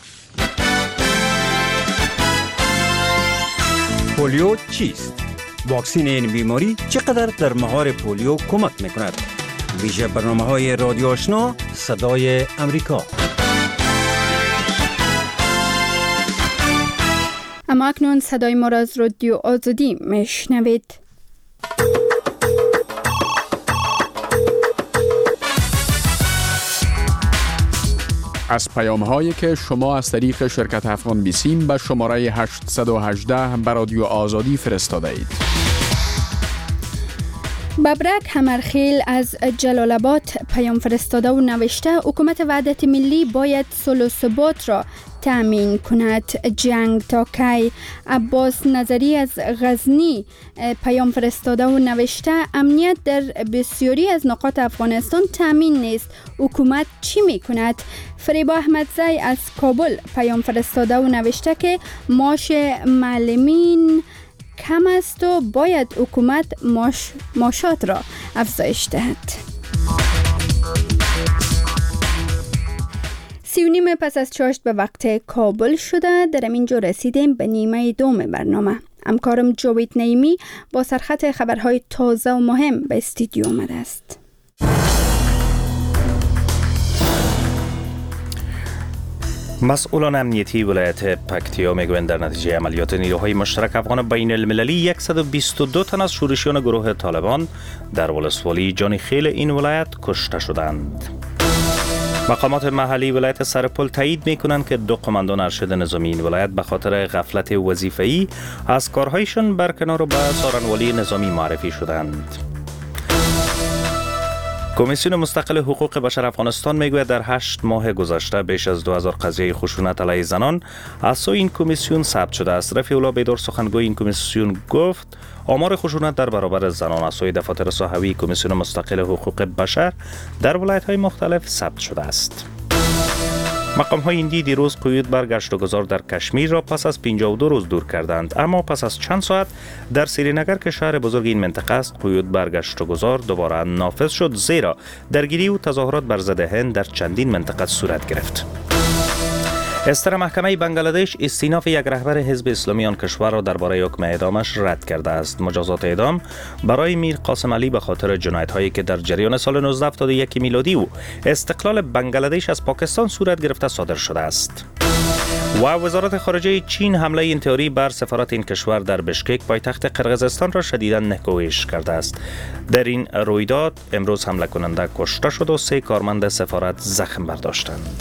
پولیو چیست؟ واکسین این بیماری چقدر در مهار پولیو کمک میکند؟ ویژه برنامه‌های رادیو آشنا، صدای امریکا. اما اکنون صدای ما را از رادیو آزادی میشنوید. از پیام‌هایی که شما از طریق شرکت افغان بیسیم به شماره 818 به رادیو آزادی فرستاده اید. ببرک همرخیل از جلال آباد پیام فرستاده و نوشته حکومت وحدت ملی باید صلح و ثبات را تأمین کند. جنگ تا کی. عباس نظری از غزنی پیام فرستاده و نوشته امنیت در بسیاری از نقاط افغانستان تأمین نیست، حکومت چی می کند؟ فریبا احمدزی از کابل پیام فرستاده و نوشته که معاش معلمین کم است و باید حکومت معاشات را افزایش دهد. 3:30 پس از چاشت به وقت کابل شده. در اینجا رسیدیم به نیمه دوم برنامه. همکارم جاوید نعیمی با سرخط خبرهای تازه و مهم به استودیو آمده است. مسئولان امنیتی ولایت پکتیا میگویند در نتیجه عملیات نیروهای مشترک افغان بین المللی 122 تن از شورشیان گروه طالبان در ولسوالی جانیخیل این ولایت کشته شدند. مقامات محلی ولایت سرپل تایید میکنند که 2 قماندان ارشد نظامی این ولایت به خاطر غفلت وظیفه‌ای از کارهایشان برکنار و به سارنوالی نظامی معرفی شدند. کمیسیون مستقل حقوق بشر افغانستان میگوید در 8 ماه گذشته بیش از 2000 قضیه خشونت علیه زنان از سوی این کمیسیون ثبت شده است. رفیع الله بیدار سخنگوی این کمیسیون گفت آمار خشونت در برابر زنان از سوی دفاتر صحوی کمیسیون مستقل حقوق بشر در ولایت‌های مختلف ثبت شده است. مقام‌های هندی دیروز قیود بر گشت و گذار در کشمیر را پس از 52 روز دور کردند، اما پس از چند ساعت در سرینگر که شهر بزرگ این منطقه است قیود بر گشت و گذار دوباره نافذ شد، زیرا درگیری و تظاهرات بر ضد هند در چندین منطقه صورت گرفت. استر محکمه بنگلادش استیناف یک رهبر حزب اسلامی آن کشور را درباره حکم اعدامش رد کرده است. مجازات اعدام برای میر قاسم علی به خاطر جنایت‌هایی که در جریان سال 1971 میلادی و استقلال بنگلادش از پاکستان صورت گرفته صادر شده است. و وزارت خارجه چین حمله انتحاری بر سفارت این کشور در بشکک پایتخت قرقیزستان را شدیداً نکوهش کرده است. در این رویداد امروز حمله کننده کشته شد و 3 کارمند سفارت زخم برداشتند.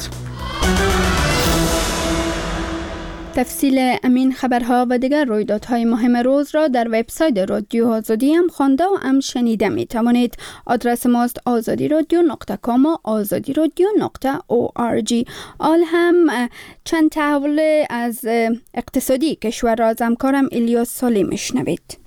تفصیل امین خبرها و دیگر رویدادهای مهم روز را در وبسایت رادیو آزادی هم خوانده و هم شنیده می توانید. آدرس ماست azadiradyo.com و azadiradyo.org. آل هم چند تحول از اقتصادی کشور را از همکارم الیاس سالی میشنوید.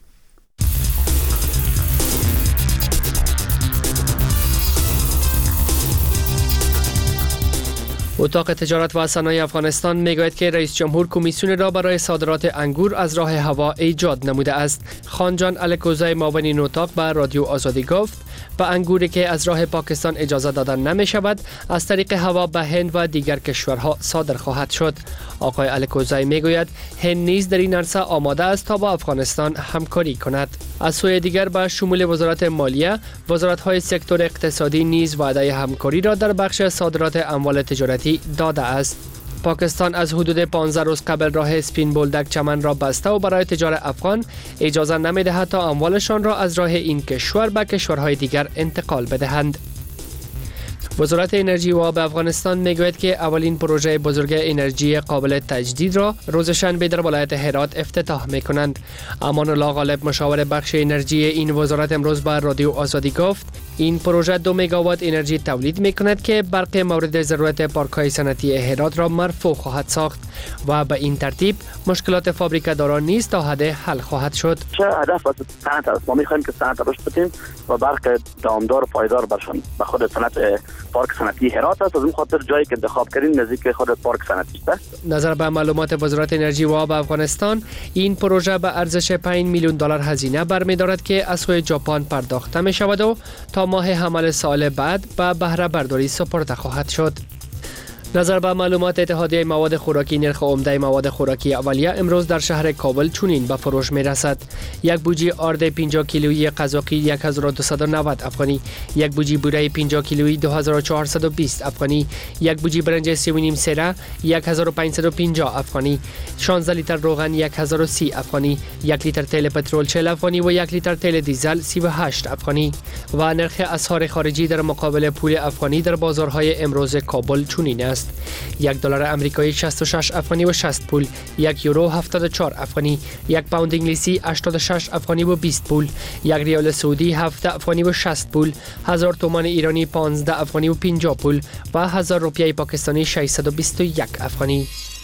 اتاق تجارت و صنایع افغانستان میگوید که رئیس جمهور کمیسیون را برای صادرات انگور از راه هوا ایجاد نموده است. خانجان الکوزای معاون این اتاق به رادیو آزادی گفت به انگوری که از راه پاکستان اجازه دادن نمی شود از طریق هوا به هند و دیگر کشورها صادر خواهد شد. آقای الکوزای میگوید هند نیز در این عرصه آماده است تا با افغانستان همکاری کند. از سوی دیگر به شمول وزارت مالیه، وزارت‌های سکتور اقتصادی نیز وعده همکاری را در بخش صادرات اموال تجارتی داده است. پاکستان از حدود 15 روز قبل راه اسپین بولدک چمن را بسته و برای تجار افغان اجازه نمی‌دهد تا اموالشان را از راه این کشور به کشورهای دیگر انتقال بدهند. وزارت انرژی و آب افغانستان میگوید که اولین پروژه بزرگ انرژی قابل تجدید را روز شنبه در ولایت هرات افتتاح میکنند. امان الله غالب مشاور بخش انرژی این وزارت امروز به رادیو آزادی گفت این پروژه 2 مگاوات انرژی تولید میکند که برق مورد ضرورت پارک‌های صنعتی هرات را مرفوع خواهد ساخت و به این ترتیب مشکلات فابریکه‌داران نیز تا حد حل خواهد شد. هدف از صنعت است. ما می‌خوایم که صنعت رشد بدیم و برق دامدار و پایدار برشان به خود صنعت پارک صنعتی هرات است. از این خاطر جایی که انتخاب کردیم نزدیک خود پارک صنعتی است. نظر به معلومات وزارت انرژی و آب افغانستان، این پروژه به ارزش 5 میلیون دلار هزینه برمی‌دارد که از سوی ژاپن پرداخته می‌شود و تا ماه حمل سال بعد به بهره برداری سپرده خواهد شد. نظر به معلومات اتحادیه مواد خوراکی، نرخ عمده مواد خوراکی اولیه امروز در شهر کابل چنین به فروش می رسد: یک بوجی آرد 50 کیلویی قزاقی 1290 افغانی، یک بوجی بوره 50 کیلویی 2420 افغانی، یک بوجی برنج 3.5 سره 1550 افغانی، 16 لیتر روغن 1030 افغانی، 1 لیتر تیل پترول 40 افغانی و 1 لیتر تیل دیزل 38 افغانی. و نرخ اسعار خارجی در مقابل پول افغانی در بازارهای امروز کابل چنین است: یک دلار آمریکایی 66 افغانی و 60 پول، یک یورو 74 افغانی، یک پوند انگلیسی 86 افغانی و 20 پول، یک ریال سعودی 7 افغانی و 60 پول، 1000 تومان ایرانی 15 افغانی و 50 پول و 1000 روپیه پاکستانی 621 افغانی.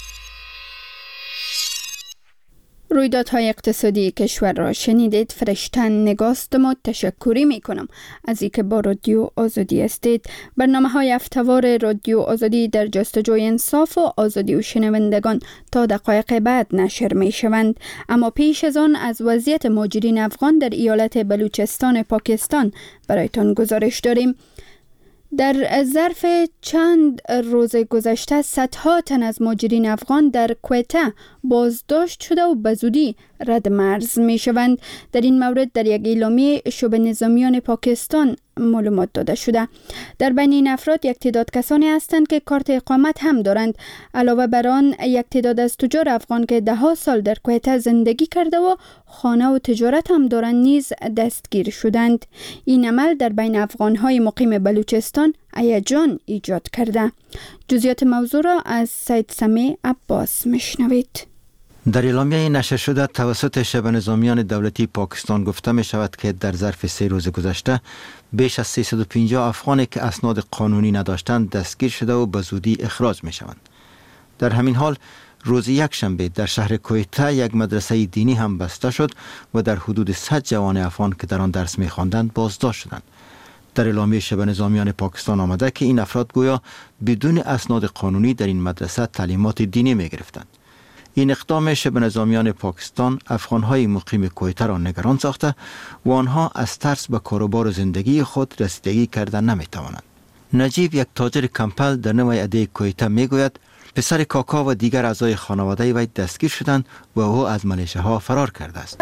رویدادهای اقتصادی کشور را شنیدید. فرشتن نگاستم و تشکری می کنم از اینکه با رادیو آزادی هستید. برنامه‌های هفته‌وار رادیو آزادی در جستجوی انصاف و آزادی و شنوندگان تا دقایق بعد نشر می شوند. اما پیش از آن از وضعیت مهاجرین افغان در ایالت بلوچستان پاکستان برایتان گزارش داریم. در ظرف چند روز گذشته صدها تن از مهاجرین افغان در کویته بازداشت شده و به زودی رد مرز می شوند. در این مورد در یک اعلامیه شعبه نظامیان پاکستان معلومات داده شده. در بین این افراد یک تعداد کسانی هستند که کارت اقامت هم دارند. علاوه بر آن یک تعداد از تجار افغان که 10 سال در کویته زندگی کرده و خانه و تجارت هم دارند نیز دستگیر شدند. این عمل در بین افغان‌های مقیم بلوچستان هیجان ایجاد کرده. جزئیات موضوع را از سید سمیع عباس میشنوید. در اعلامیه نشر شده توسط شعبه نظامیان دولتی پاکستان گفته می شود که در ظرف 3 روز گذشته بیش از 350 افغانی که اسناد قانونی نداشتند دستگیر شده و به زودی اخراج می شوند. در همین حال روز یکشنبه در شهر کویته یک مدرسه دینی هم بسته شد و در حدود 100 جوان افغان که در آن درس می خواندند بازداشت شدند. در اعلامیه شعبه نظامیان پاکستان آمده که این افراد گویا بدون اسناد قانونی در این مدرسه تعلیمات دینی می گرفتند. این اقدام شعبه نظامیان پاکستان افغان‌های مقیم کویته را نگران ساخته و آنها از ترس به کاروبار زندگی خود رسیدگی کردن نمی‌توانند. نجیب، یک تاجر کمپل در نوع اده کویته میگوید پسر کاکا و دیگر اعضای خانواده وی دستگیر شدند و او از ملیشه ها فرار کرده است.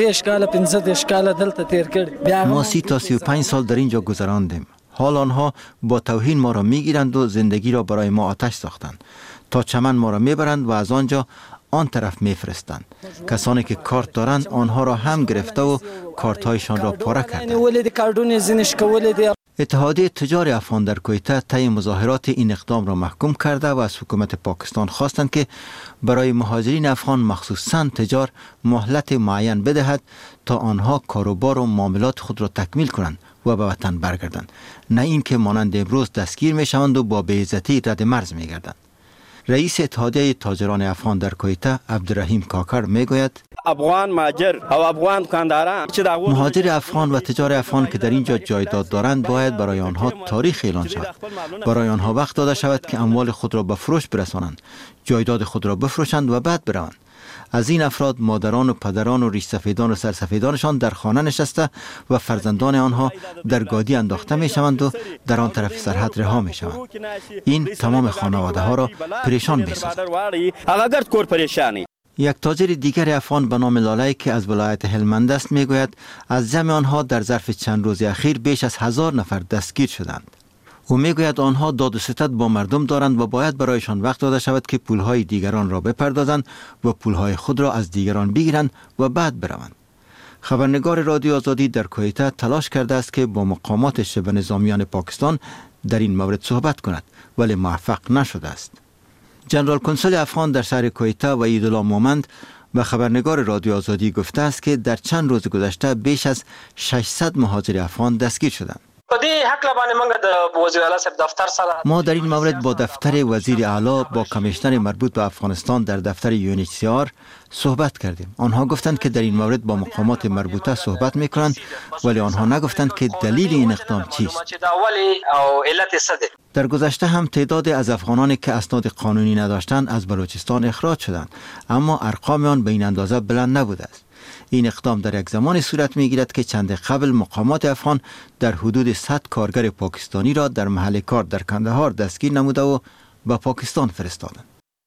ما 30 تا 35 سال در اینجا گذراندیم. حال آنها با توهین ما را میگیرند و زندگی را برای ما آتش ساختند. تا چمن ما را میبرند و از آنجا آن طرف میفرستند. کسانی که کارت دارند آنها را هم گرفته و کارت‌هایشان را پاره کردند. اتحادیه تجار افغان در کویته طی مظاهرات این اقدام را محکوم کرده و از حکومت پاکستان خواستند که برای مهاجرین افغان مخصوصاً تجار مهلت معین بدهد تا آنها کاروبار و معاملات خود را تکمیل کنند و به وطن برگردند، نه اینکه مانند امروز دستگیر میشوند و با بی‌عزتی رد مرز میگردند. رئیس اتحادیه تاجران افغان در کویته عبدالرحیم کاکر میگوید افغان مهاجر و افغان دکانداران مهاجر افغان و تجار افغان که در اینجا جایداد دارند باید برای آنها تاریخ اعلان شود. برای آنها وقت داده شود که اموال خود را به فروش برسانند، جایداد خود را بفروشند و بعد بروند. از این افراد مادران و پدران و ریش سفیدان و سرسفیدانشان در خانه نشسته و فرزندان آنها در گادی انداخته می شوند و در آن طرف سرحد رها می شوند. این تمام خانواده ها را پریشان می سازد. یک تاجر دیگر افغان به نام لاله که از ولایت هلمند است می گوید از جمع آنها در ظرف چند روز اخیر بیش از 1000 نفر دستگیر شدند. او میگوید آنها داد و ستد با مردم دارند و باید برایشان وقت داده شود که پولهای دیگران را بپردازند و پولهای خود را از دیگران بگیرند و بعد بروند. خبرنگار رادیو آزادی در کویته تلاش کرده است که با مقامات شبه نظامیان پاکستان در این مورد صحبت کند ولی موفق نشده است. جنرال کنسول افغان در شهر کویته و عیدالله مومند به خبرنگار رادیو آزادی گفته است که در چند روز گذشته بیش از 600 مهاجر افغان دستگیر شدند. ما در این مورد با دفتر وزیر اعلی با کمیشنر مربوط به افغانستان در دفتر UNHCR صحبت کردیم. آنها گفتند که در این مورد با مقامات مربوطه صحبت میکنند، ولی آنها نگفتند که دلیل این اقدام چیست. در گذشته هم تعداد از افغانانی که اسناد قانونی نداشتند از بلوچستان اخراج شدند، اما ارقام آن به این اندازه بلند نبوده است. این اقدام در یک زمانی صورت میگیرد که چند قبل مقامات افغان در حدود 100 کارگر پاکستانی را در محل کار در کندهار دستگیر نموده و به پاکستان فرستادند.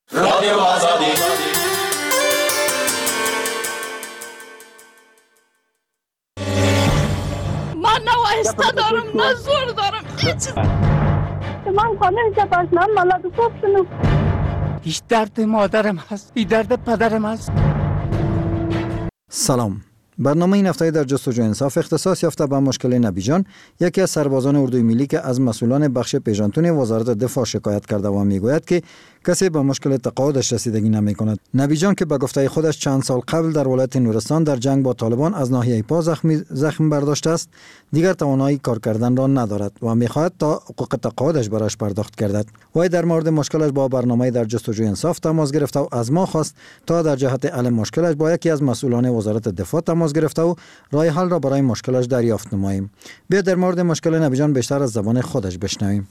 من نه واسطه دارم نه زور دارم هیچ. من خانه که پاشنم مالات کوفتنم. هیچ درد مادرم هست، این درد پدرم هست. سلام. برنامه این هفته در جستجوی انصاف اختصاص یافته به مشکل نبیجان، یکی از سربازان اردوی ملی که از مسئولان بخش پیژنتون وزارت دفاع شکایت کرده و میگوید که کسی به مشکل تقاعدش رسیدگی نمی کند. نبیجان که به گفته خودش چند سال قبل در ولایت نورستان در جنگ با طالبان از ناحیه پا زخم برداشته است، دیگر توانایی کار کردن را ندارد و میخواهد تا حقوق تقاعدش برایش پرداخت گردد. وی در مورد مشکلش با برنامه در جستجوی انصاف تماس گرفت و از ما خواست تا در جهت حل مشکلش با یکی از مسئولان وزارت دفاع تماس گرفته و راه حل را برای مشکلش دریافت نماییم. بیا در مورد مشکل نبیجان بیشتر از زبان خودش بشنویم.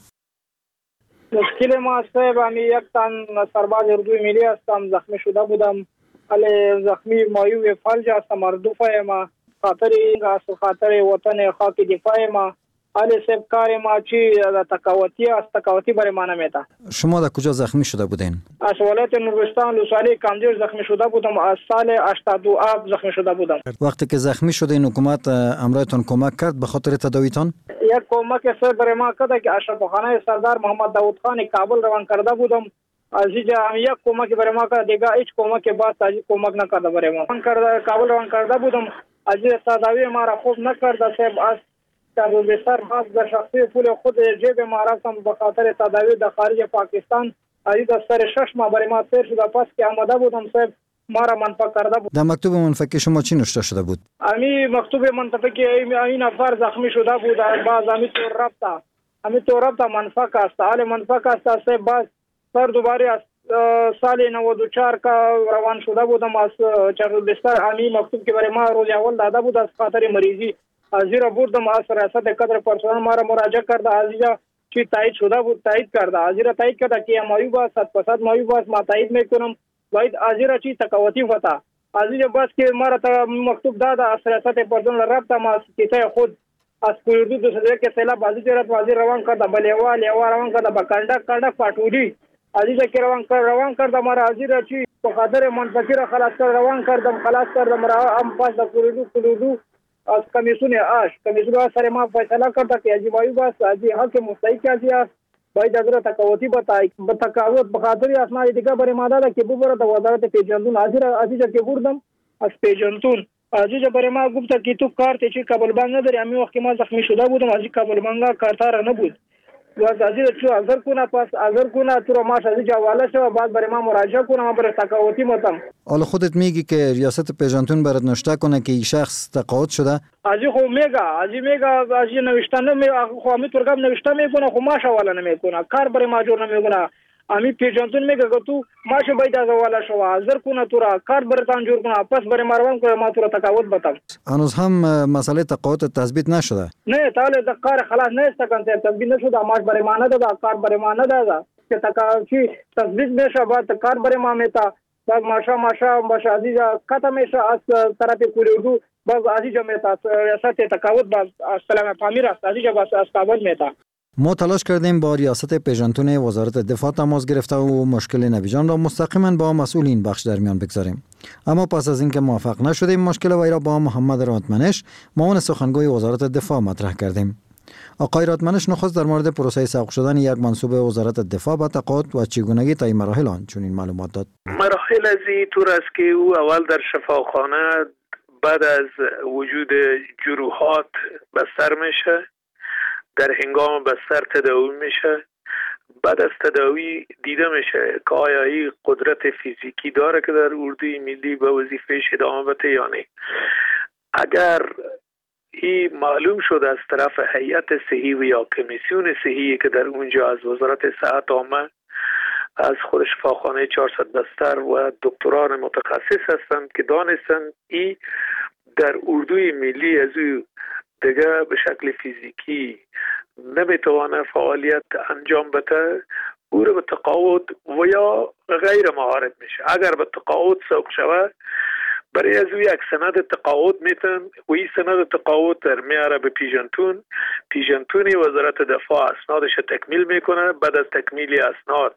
مشکل ما صاحب همی یک تن سرباز اردوی ملی هستم، زخمی شده بودم، ولی زخمی مایوی فلج هستم، مردوف ما خاطر این خاطر وطن خاک دفاع ما. ولی صاحب کار ما چی تقاوتی است، تقاوتی برای ما نمیتا. شما در کجا زخمی شده بودین؟ از ولایت نورستان لوسالی کامدیر زخمی شده بودم، از سال 82 زخمی شده بودم. وقتی که زخمی شدین حکومت امرایتان کمک کرد به خاطر تداویتان؟ یک کمک صاحب برای ما کرد که اشرفخانه سردار محمد داود خان کابل روان کرده بودم. از اینجا یک کمک برای ما کرد، دیگه هیچ کمک باز تاجی کمک نکرده برای ما. کابل روان کرده بودم، از تداوی ما را خوب نکرده صاحب. از در بسر باز در شخصی پول خود جیب ما رفتم به خاطر تداوی در خارج پاکستان. از در سر 6 ماه برای ما تیر شده، پس که آمده بودم صاحب ما را منفعه کرده بود. در مکتوب منفعه شما چی نوشته شده بود؟ امی مکتوب منفعه این نفر زخمی شده بود، باز امی تو رفته منفعه است، حال منفعه است صاحب. باز سر دوباره از سال 94 کا روان شده بودم از چربستر. امی مکتوب که برای ما روز اول داده بود از خاطر مریضی. از زیرا بردم از ریاست قدر پرسنل ما را مراجعه کرده، از اینجا چی تایید شده بود تایید کرده، از زیرا تایید کرده که مایوب است 100% مایوب است، ما تایید میکنم باید از زیرا چی تقاوتی وتا. از اینجا بس که ما را مکتوب داده از ریاست پرسنل رفتم از کیسه خود از کوردو دوسری که سیلا بازی جرات بازی روان کرده، بلیوا روان کرده، با کنډک پټولی از اینجا که روان کرده ما را از زیرا چی په خاطر منفعه را خلاص کردم را هم پاس د کوردو از کمیسیون سر ما فیصله کرده که اجی مایوب است، اجی حق مستحق است، باید از را تقاوتی بتای به تقاوت بخاطر اسناد دیگه برای ما داده که ببره د وزارت پیژنتون. از اینجا که بردم از پیژنتون، از اینجا برای ما گفت که تو کارت چی کابل بانک نداری. امی وقت ما زخمی شده بودم از کابل بانک کارت نبود. از اینجا چه اگر کنه پس اگر کنه تو ما از اینجا حواله شو، بعد برای ما مراجعه کنه، ما برای تقاوتی متم. حالا خودت میگی که ریاست پیژنتون برات نوشته کنه که این شخص تقاعد شده؟ از خو میگه از نوشته خو می ترگم نوشته میکنه، خو ما حواله نمیکنه، کار برای ما جور نمیکنه. امی پیژنتون میگه که تو ماشه باید از حواله شو، حاضر کنه تو را کار برتان جور کنه، پس برای مروان کنه ما تو را تقاعد بتم. هنوز هم مسئله تقاعد تثبیت نشده؟ نه تعالی د کار خلاص نه استکانته تثبیت نشده، ماش برای ما نه داده، کار برای ما نه داده که تقاعد تثبیت نشه، بعد کار برای ما میتا باز ماشا عزیزا کتا میشه از طرف کوریدو باز عزیزا میتا ریاست تقاعد باز سلام پامیر است، عزیزا باز از کابل میتا. ما تلاش کردیم با ریاست پیژنتون وزارت دفاع تماس گرفته و مشکل نبیجان را مستقیما با مسئولین بخش در میان بگذاریم، اما پس از اینکه موفق نشدیم مشکل وی را با محمد رادمنش معاون سخنگوی وزارت دفاع مطرح کردیم. آقای رادمنش نخست در مورد پروسه سوق شدن یک منصوب وزارت دفاع با تقاعد و چگونگی طی مراحل آن چنین معلومات داد. مراحل از این طور است که او اول در شفاخانه بعد از وجود جروحات بستر میشه، در هنگام بستر تداوی میشه، بعد از تداوی دیده میشه که آیا این قدرت فیزیکی داره که در اردوی ملی به وظیفه‌اش ادامه بده یا نه. اگر این معلوم شد از طرف هیئت صحی و یا کمیسیون صحی که در اونجا از وزارت صحت آمد، از خود شفاخانه 400 بستر و دکتران متخصص هستند که دانستند این در اردوی ملی از او دیگه به شکل فیزیکی نمیتوانه فعالیت انجام بده، او رو به تقاعد و یا غیر معارض میشه. اگر به تقاعد سوق شود برای از او یک سند تقاعد میتن و این سند تقاعد در میاره به پیژنتونی وزارت دفاع اسنادش تکمیل میکنه. بعد از تکمیل اسناد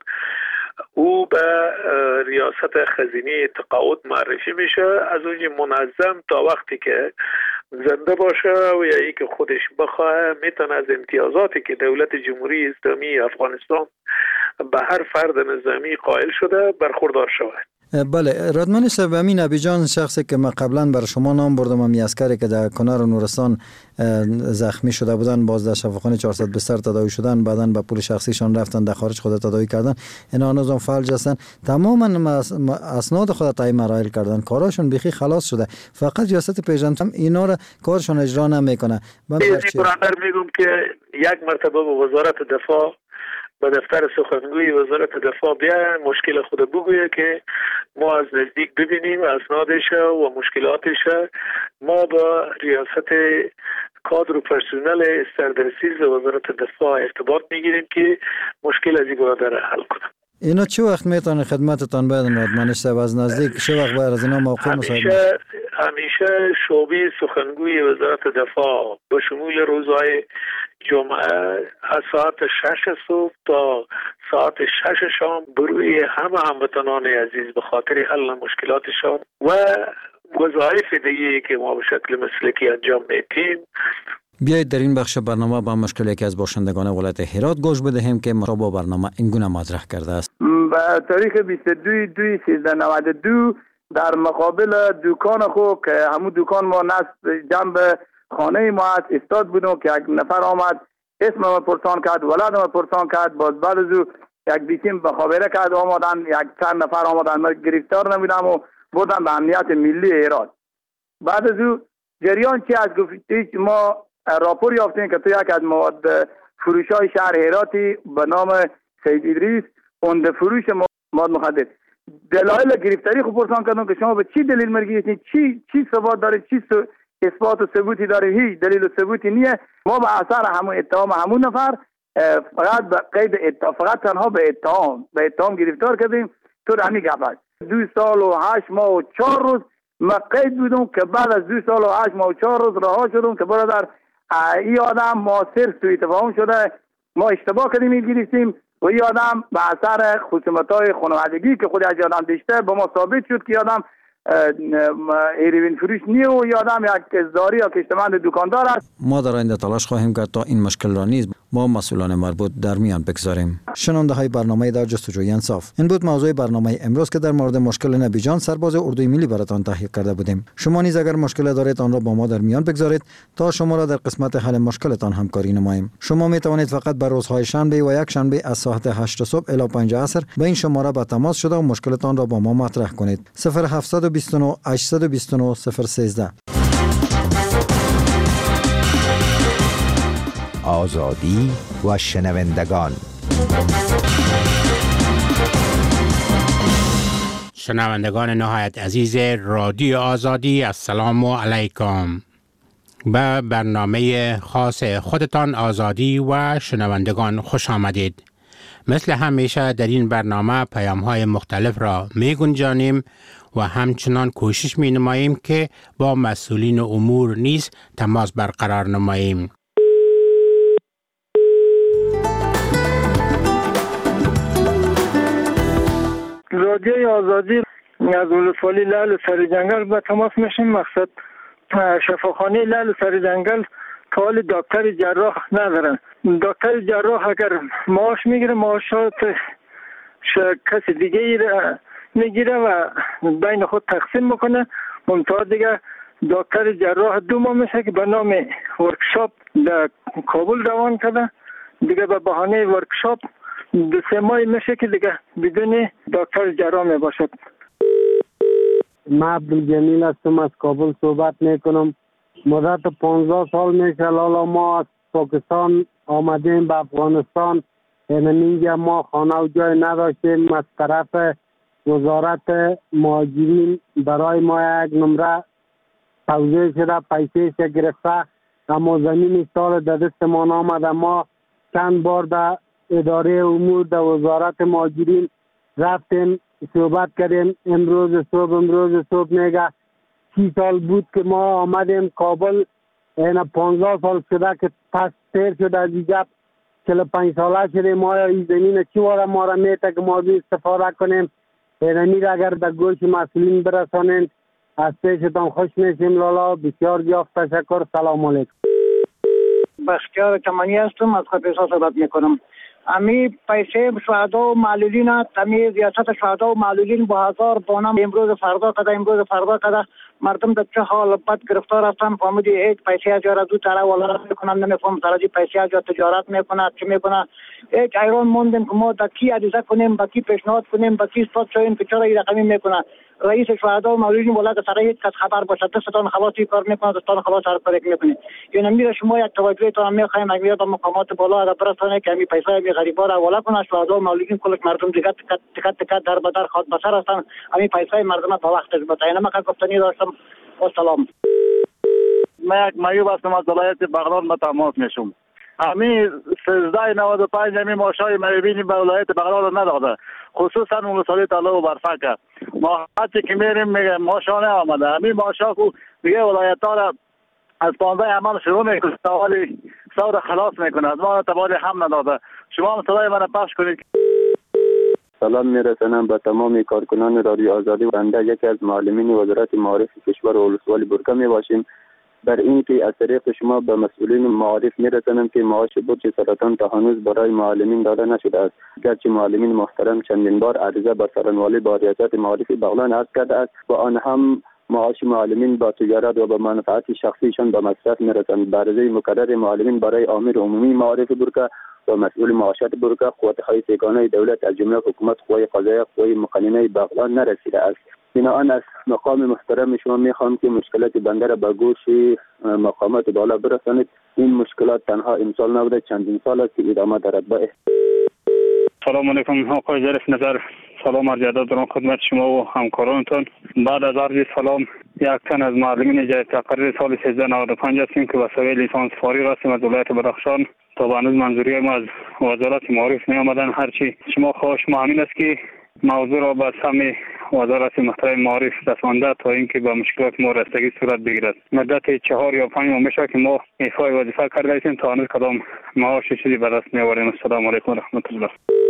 او به ریاست خزینه تقاعد معرفی میشه، از اونجا منظم تا وقتی که زنده باشه و یا ای که خودش بخواه میتونه از امتیازاتی که دولت جمهوری اسلامی افغانستان به هر فرد نظامی قائل شده برخوردار شود. بله رادمانی صاحب، امین ابیجان شخصی که ما قبلا برای شما نام بردم، امی عسکری که در کنار نورستان زخمی شده بودن، باز در شفاخانه 400 بستر تداوی شدن، بعداً به پول شخصیشان رفتن در خارج خود تداوی کردن، اینا هنوزم فلج هستن، تماما اسناد خود تای مراحل کردن، کاراشون بیخی خلاص شده، فقط ریاست پیژنتون اینا را کارشون اجرا نمیکنه. من میگم که یک مرتبه به وزارت دفاع به دفتر سخنگوی وزارت دفاع بیا مشکل خود بگویه که ما از نزدیک ببینیم اسنادش و مشکلاتش. ما با ریاست کادر و پرسنل سردرسیز وزارت دفاع ارتباط میگیریم که مشکل از این گونه حل کنیم. اینا چه وقت میتونه خدمتتان بدن رادمانی صاحب؟ از نزدیک چه وقت باید از اینا موقع مصاحبه؟ همیشه شعبه سخنگوی وزارت دفاع به شمول روزهای جمعه از ساعت 6 صبح تا ساعت 6 شام بروی همه هموطنان عزیز به خاطر حل مشکلاتشان و وظایف دیگه که ما به شکل مسلکی انجام میدیم. بیایید در این بخش برنامه با مشکلی که از باشندگان ولایت هرات گوش بدهیم که ما با برنامه اینگونه مطرح کرده است. با تاریخ 22/1392 در مقابل دکان خو که همون دکان ما نصب جنب خانه ما است استاد بودم که یک نفر آمد اسمم پرسان کرد، ولدم پرسان کرد، باز بعد از او یک بیتیم به خابره کرد آمدن، یک چند نفر آمدن، ما گرفتار نمیدم و بردن به امنیت ملی هرات. بعد از او جریان چی از گفتی ما راپور یافتیم که تو یک از مواد فروشای شهر هراتی به نام سید ادریس اون فروش مواد مخدر دلایل گرفتاری خود پرسان کردم که شما به چی دلیل مرگی هستید، چی ثبات داره، چی اثبات و ثبوتی داره؟ هیچ دلیل و ثبوتی نیه. ما به اثر همون اتهام همون نفر فقط به قید اتهام، فقط تنها به اتهام گرفتار کردیم. تو همین گپ است. 2 سال و 8 ماه و 4 روز ما قید بودم که بعد از 2 سال و 8 ماه و 4 روز رها شدم که برادر این آدم ما صرف سوء تفاهم شده، ما اشتباه کردیم گرفتیم و این آدم به اثر خصومت‌های خانوادگی که خود از آدم داشته به ما ثابت شد که آدم هیروین فروش نیه و یادم یک ازداری یا کشتمند دکاندار است. ما در آینده تلاش خواهیم کرد تا این مشکل را نیز با مسئولان مربوط در میان بگذاریم. شنونده های برنامه در جستجوی انصاف، این بود موضوع برنامه امروز که در مورد مشکل نبیجان سرباز اردوی ملی براتان تحقیق کرده بودیم. شما نیز اگر مشکل دارید آن را با ما در میان بگذارید تا شما را در قسمت حل مشکلتان همکاری نماییم. شما می توانید فقط بر روزهای شنبه و یک شنبه از ساعت 8 صبح الی 5 عصر به این شماره با تماس شده و مشکلتان را با ما مطرح کنید. 0729 829 013. آزادی و شنوندگان. شنوندگان نهایت عزیز رادیو آزادی، السلام علیکم. به برنامه خاص خودتان آزادی و شنوندگان خوش آمدید. مثل همیشه در این برنامه پیام‌های مختلف را می گنجانیم و همچنان کوشش می نماییم که با مسئولین امور نیز تماس برقرار نماییم. رادیوی آزادی از ولسوالی لعل سر جنگل به تماس میشیم. مقصد شفاخانه لعل سر جنگل که حال دکتر جراح ندارن. دکتر جراح اگر معاش میگیره معاشات کسی دیگه میگیره و بین خود تقسیم میکنه. منتها دیگه دکتر جراح 2 ماه میشه که به نام ورکشاپ در کابل روان کرده. دیگه به بهانه ورکشاپ 2-3 ماه میشه که دیگه بدون دکتر جراح میباشد. من عبدالجمیل هستم، از کابل صحبت میکنم. مدت 15 سال میشه لالا ما از پاکستان آمدیم به افغانستان. اینجا ما خانه و جای نداشتیم. از طرف وزارت مهاجرین برای ما یک نمره توزیع شده، پیسه گرفته، اما زمین سال در دست ما نامده. ما چند بار در اداره امور در وزارت مهاجرین رفتیم، صحبت کردیم. امروز صبح میگه 30 سال بود که ما آمدیم کابل، این 15 سال شده که پس تیر شده از اینجا، 45 ساله شده. ما این زمین چی واره ما را میته که ما بی استفاده کنیم؟ اینمی اگر در گوش مسئولین برسانین از پیشتان خوش میشیم لالا. بسیار زیاد تشکر. سلام علیکم. بختیار کمانی هستم، از خبیثا صحبت میکنم. امی پیسه شهدا و معلولین، امی ریاست شهدا و معلولین با 1000 بانم امروز فردا کده مردم در چه حال بد گرفتار هستن. فهمیدی هیچ پیسه از جا دو طرح ولارت میکنن، نمیفهم سراجی پیسه از جا تجارت میکنه چه میکنه. هیچ ایران موندیم که ما در کی عریضه کنیم، با کی پیشنهاد کنیم، با کی استاد شویم که چرا این رقمی میکنه. رئیس شهدا و معلولین ولایت سرای هیچ کس خبر باشه، دستتان خلاصی کار میکنه، دستتان خلاص هر کاری میکنه. یعنی میره شما یک توجه تان میخوایم اگر به مقامات بالا را برسونه که می پیسه می غریبا را والا کنه. شهدا و معلولین کلک مردم دیگه تک در بدر خود بسر هستن. همین پیسه مردم به وقتش بتاینه. من گفتنی داشتم. سلام. من یک معیوب هستم، از ولایت بغلان به تماس میشم. همین 1395 همین ماشای معیوبین به ولایت بغلان نداده، خصوصا ولسوالی طلا و برفک. ما حتی که میریم میگه ماشا آمده. همین ماشا کو دیگه ولایت ها را از 15 عمل شروع میکنه، سوالی سود خلاص میکنه، از ما تبالی هم نداده. شما هم صدای من پخش کنید. سلام میرسانم به تمام کارکنان رادیو آزادی. بنده یکی از معلمین وزارت معارف کشور ولسوالی برکه می باشیم. در این که از طریق شما به مسئولین معارف میرسانم که معاش برج سرطان تا هنوز برای معلمین داده نشده است. گرچه معلمین محترم چندین بار عریضه به سرانوالی با ریاست معارف بغلان عرض کرده است و آن هم معاش معلمین با تجارت و به منفعت شخصیشان به مصرف میرسند. به عرضه مکرر معلمین برای امیر عمومی معارف برکه و مسئول معاشات برکه قوت‌های سگانه دولت از جمله حکومت، قوای قضاییه، قوای مقننه بغلان نرسیده است. بنابراین از مقام محترم شما میخوام که مشکلات بنده را به گوش مقامات بالا برسانید. این مشکلات تنها امسال نبوده، چندین سال است که ادامه دارد. سلام علیکم آقای ظریف نظر. سلام عرض ادب دارم خدمت شما و همکارانتان. بعد از عرض سلام، یک تن از معلمین جای تقریر سال 1395 هستیم که به سوی لیسانس فارغ هستیم از ولایت بدخشان. تا به هنوز منظوری ما از وزارت معارف می آمدن. هرچی شما خواهش ما همین است که موضوع را به سمع وزارت محترم معارف رسانده تا اینکه به مشکلات ما رسیدگی صورت بگیرد. مدت 4 یا 5 ماه میشه که ما ایفای وظیفه کرده ایم، تا هنوز کدام معاش چیزی به دست میآوریم. السلام علیکم و رحمت الله.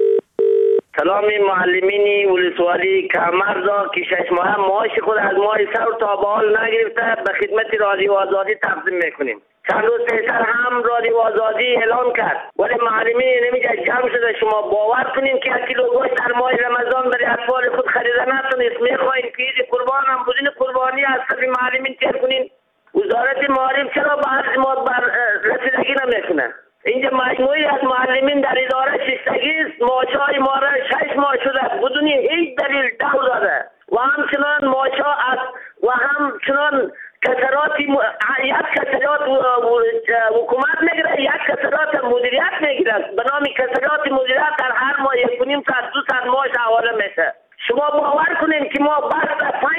سلام معلمین ولسوالی کمرزا که 6 ماه معاش خود از ماه سر تا به حال نگرفته به خدمت رادیو آزادی تقدیم میکنیم. چند روز پیشتر هم رادیو آزادی اعلان کرد، ولی معلمین نمیشه جمع شده. شما باور کنین که 1 کیلو گوشت در ماه رمضان برای اطفال خود خریده نتونید. میخواین که عید قربان هم بدون قربانی از طرف معلمین تیر کنین. وزارت معارف چرا به عرض ما رسیدگی نمیکنه؟ اینجا مجموعی از معلمین در اداره شیفتگی است. معاشای ما را 6 ماه شده بدون هیچ دلیل دو داده و همچنان معاشا است و همچنان کسرات یک کسرات حکومت میگیره، یک کسرات مدیریت میگیره. به نام کسرات مدیریت در هر ماه 1.5 تا 2 ساعت معاش حواله میشه. شما باور کنین که ما بس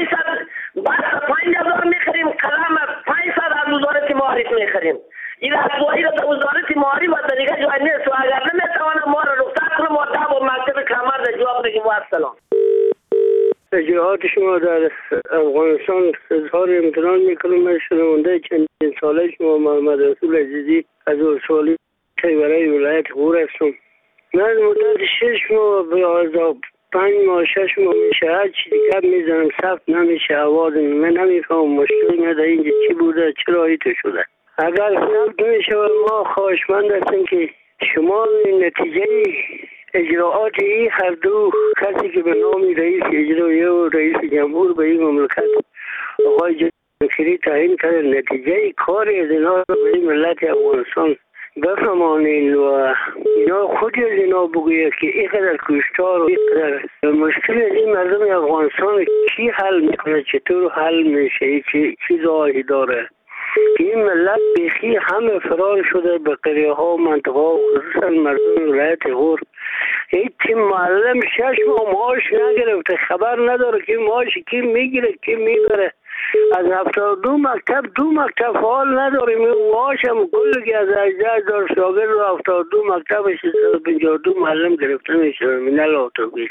5,000 میخریم، قلم 500 از وزارت معارف میخریم. این افواهی را در وزارت معارف و در دیگر جای نیست و اگر نمیتوانم ما را رخصت کنم و در با مکتب کمر در جواب بگیم. و السلام. اجراعات شما در افغانستان اظهار امتنان میکنم. من شنونده چندین ساله شما محمد رسول عزیزی از ولسوالی برای ولایت غور هستم. من مدت 6 ماه به عذاب 5 ماه 6 ماه میشه هر چی دیگر میزنم ثبت نمیشه. آواز من نمیفهم مشکلی نداره اینجا چی بوده چرا ایتو شده. اگر ثبت میشه ما خواهشمند هستیم که شما نتیجه اجراعات این هر دو کسی که به نام رئیس اجرایی و رئیس جمهور به این مملکت آقای جمهوری تعیین کرده، نتیجه کار از اینا رو به این ملت افغانستان بفهمانین و اینا خود از اینا بگوید که اینقدر کشتار و اینقدر مشکل از این مردم افغانستان کی حل میکنه، چطور حل میشه، چی راهی داره. که این ملت بیخی همه فرار شده به قریه ها و منطقه ها، خصوصا مردم ولایت غور. این تیم معلم 6 ماه معاش نگرفته، خبر نداره که معاش کی میگیره کی میبره. از 72 مکتب 2 مکتب فعال نداریم. معاش هم کلی از 18,000 شاگرد و 72 مکتب 652 معلم گرفته میشه. مینال اتوبیس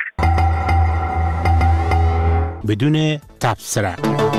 بدون تبصره.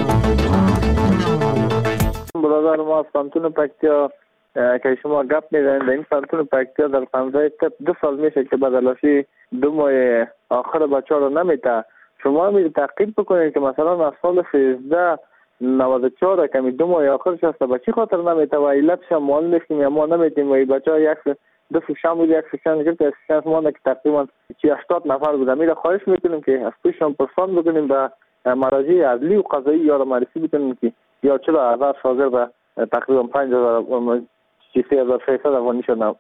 برادر ما از پانتون پکتیا که شما گپ میزنید، این پانتون پکتیا در پنزه تپ 2 سال میشه که بدلاشی 2 ماه آخر بچه ها رو نمیته. شما می تعقیب بکنید که مثلا از سال 1394 کمی 2 ماه آخرش هست به چی خاطر نمیته و علتش هم معلوم نیست که ما نمیتیم و این بچه ها یک 2 سوشن بود، یک سوشن گرفت، یک سوشن مانده که تقریبا 80 نفر بودن. میره خواهش میکنیم که از پیشم پرسان بکنیم به مراجع عدلی و قضایی یا رو معرفی بکنیم که یا 40,000 شاگرد تقریبا 5,000 3,600 افغانی شدن.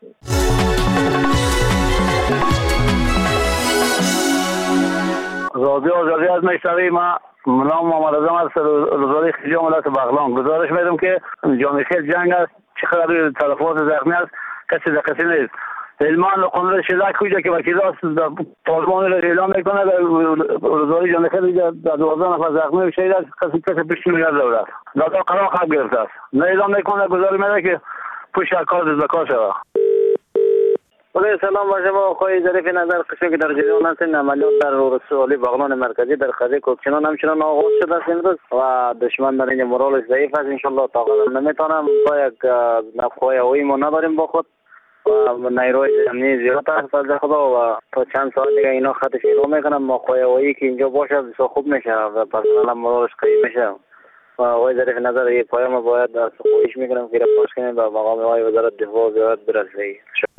رادیو آزادی از میشنوی. ما نام محمد اعظم از روزگاری خیجان ولایت بغلان. گزارش میدم که جامعه خیل جنگ است، چقدر تلفات زخمی است، کسی در کسی نیست. علمان لقمه شده کجا که وکیل است پارلمان را اعلام میکنه روزگاری جامعه خیل در 12 نفر زخمی شهید است، کسی پیش نمیاد دولت دادا قرار خواب گرفته است، نه اعلام میکنه. گزارش میده که پشت کار دزدکار شود. خدای سلام با شما. خواهی ظریف نظر قسمی که در جریان هستین عملیات در ولسوالی بغلان مرکزی در قضیه کوکچنان همچنان آغاز شده است امروز و دشمن در اینجا مورالش ضعیف است. انشالله طاقت نمیتونم با یک نفخواه هوایی ما نداریم با خود و نیروی امنی زیاد است از خدا و تا چند ساعت دیگه اینا خطش اعلام میکنم مخواه هوایی که اینجا باشه بسیار خوب میشه و پرسنل هم مورالش قوی میشه و آقای ظریف نظر این پیام باید از خواهش میکنم که پاس کنیم به مقام های وزارت دفاع زیاد برسه.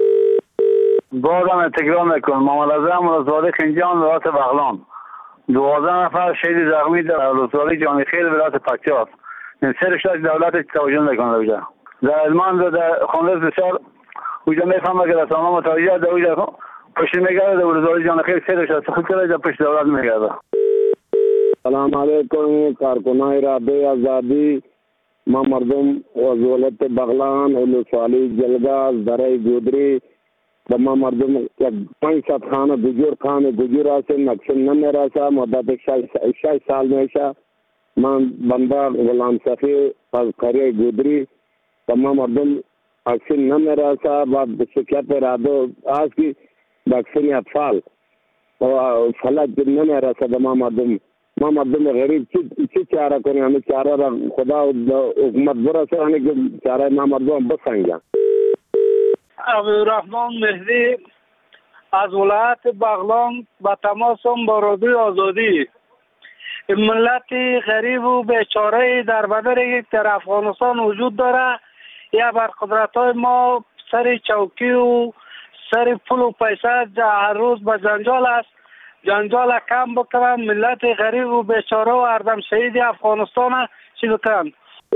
بازم تکرار میکنم محمد اعظم روزگاری خیجان ولایت بغلان 12 نفر شهید زخمی در روزگاری جامعه خیل ولایت پکتیا است. این سرش دولت توجه نکنه اوجا در علمان در خانه بسیار اوجا میفهمه که رسانه متوجه در اوجا پشت میگرده در روزگاری جامعه خیل سرش است خود سرش پشت دولت میگرده. سلام علیکم کارکنان رادیو آزادی. ما مردم از ولایت بغلان ولسوالی جلگاز درای گودری و ما مردم 500 خانه گجور است نقشن نمیرسه مدت 6 سال میشه. من بنده غلام صفی از قریه گودری و ما مردم اکسین نمیرسه و شکایت رادیو است که اکسین اطفال و فلج نمیرسه به ما مردم غریب چی چاره کنیم؟ همه چاره را خدا و حکومت برسه همه که چاره ما مردم بسنگن. عبدالرحمن مهدی از ولایت بغلان با تماسم با رادیو آزادی. ملت غریب و بیچاره در بدر در افغانستان وجود داره. یا بر قدرت های ما سر چوکی و سر پول و پیسه هر روز به جنجال است. جنجال کم بکنن، ملت غریب و بیچاره و اردم شهید افغانستان چی بکنن.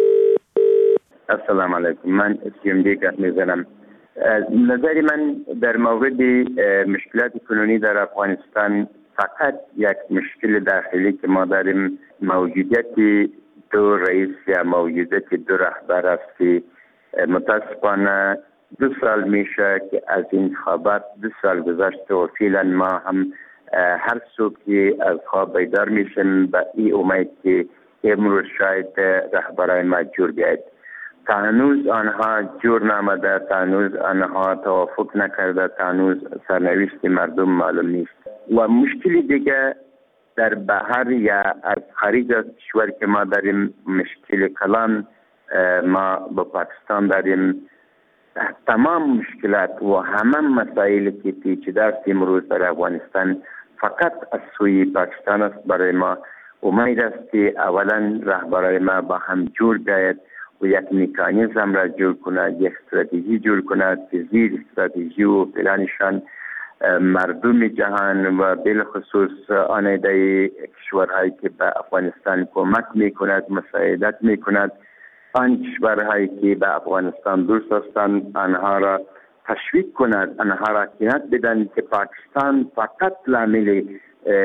السلام علیکم. من اسیم دیگر میزنم. نظر من در مورد مشکلات کنونی در افغانستان فقط یک مشکل داخلی که ما داریم موجودیت 2 رئیس یا موجودیت 2 رهبر است که متاسفانه 2 سال میشه که از این خبر 2 سال گذشته و فعلا ما هم هر صبح که از خواب بیدار میشیم به این امید که امروز شاید رهبرای ما جور بیاید. تا هنوز آنها جور نامده، تا هنوز آنها توافق نکرده، تا هنوز سرنوشت مردم معلوم نیست. و مشکلی دیگه در بحر یا از خارج از کشور که ما داریم مشکل کلان ما با پاکستان داریم. تمام مشکلات و همه مسائلی که پیچیده است امروز در افغانستان فقط از سوی پاکستان است. برای ما امید است که اولا رهبرای ما با هم جور بیاید و یک مکانیزم را جور کند، یک استراتژی جور کند که زیر استراتژی و پلانشان مردم جهان و بالخصوص آنیده کشورهایی که به افغانستان کمک میکند، مساعدت میکند، آن کشورهایی که به افغانستان دوست هستند آنها را تشویق کند، آنها را کنایت بدن که پاکستان فقط لامل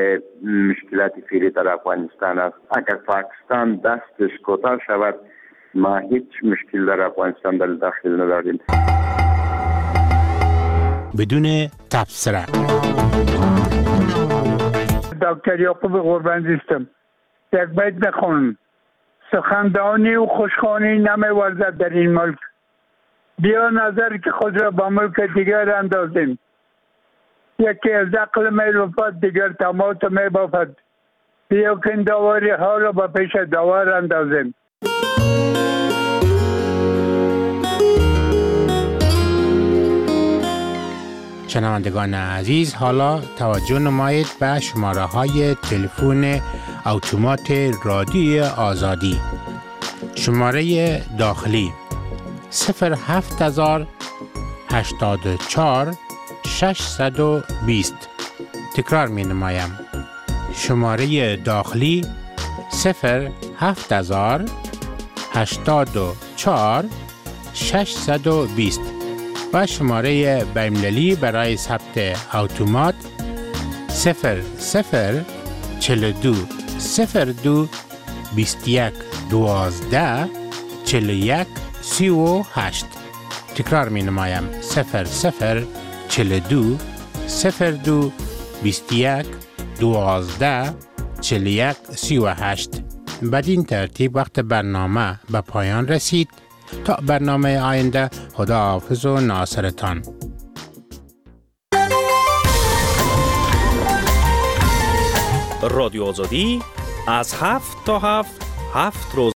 مشکلات فعلی در افغانستان است. اگر پاکستان دستش کوتاه شود ما هیچ مشکل در افغانستان در داخل نداریم. بدون تبصره. دکتر یعقوب قربان زیستم. یک بیت بخونم. سخندانی و خوشخوانی نمی‌ورزد در این ملک. بیا نظر که خود را با ملک دیگر اندازیم. یکی از عقل می‌لفد دیگر طماط می‌بافد. بیا کنداوری ها را با پیش داور اندازیم. شنوندگان عزیز، حالا توجه نمایید به شماره های تلفن اتومات رادیوی آزادی. شماره داخلی 07084 620. تکرار می نمایم. شماره داخلی 07084 620 و شماره بین‌المللی برای ثبت اتومات 0042 02 21 12 41 38. تکرار می نمایم. 0042 02 21 12 41 38. بدین ترتیب وقت برنامه به پایان رسید. تا برنامه آینده، خداحافظ و ناصرتان. رادیو آزادی از 7 تا 7 روز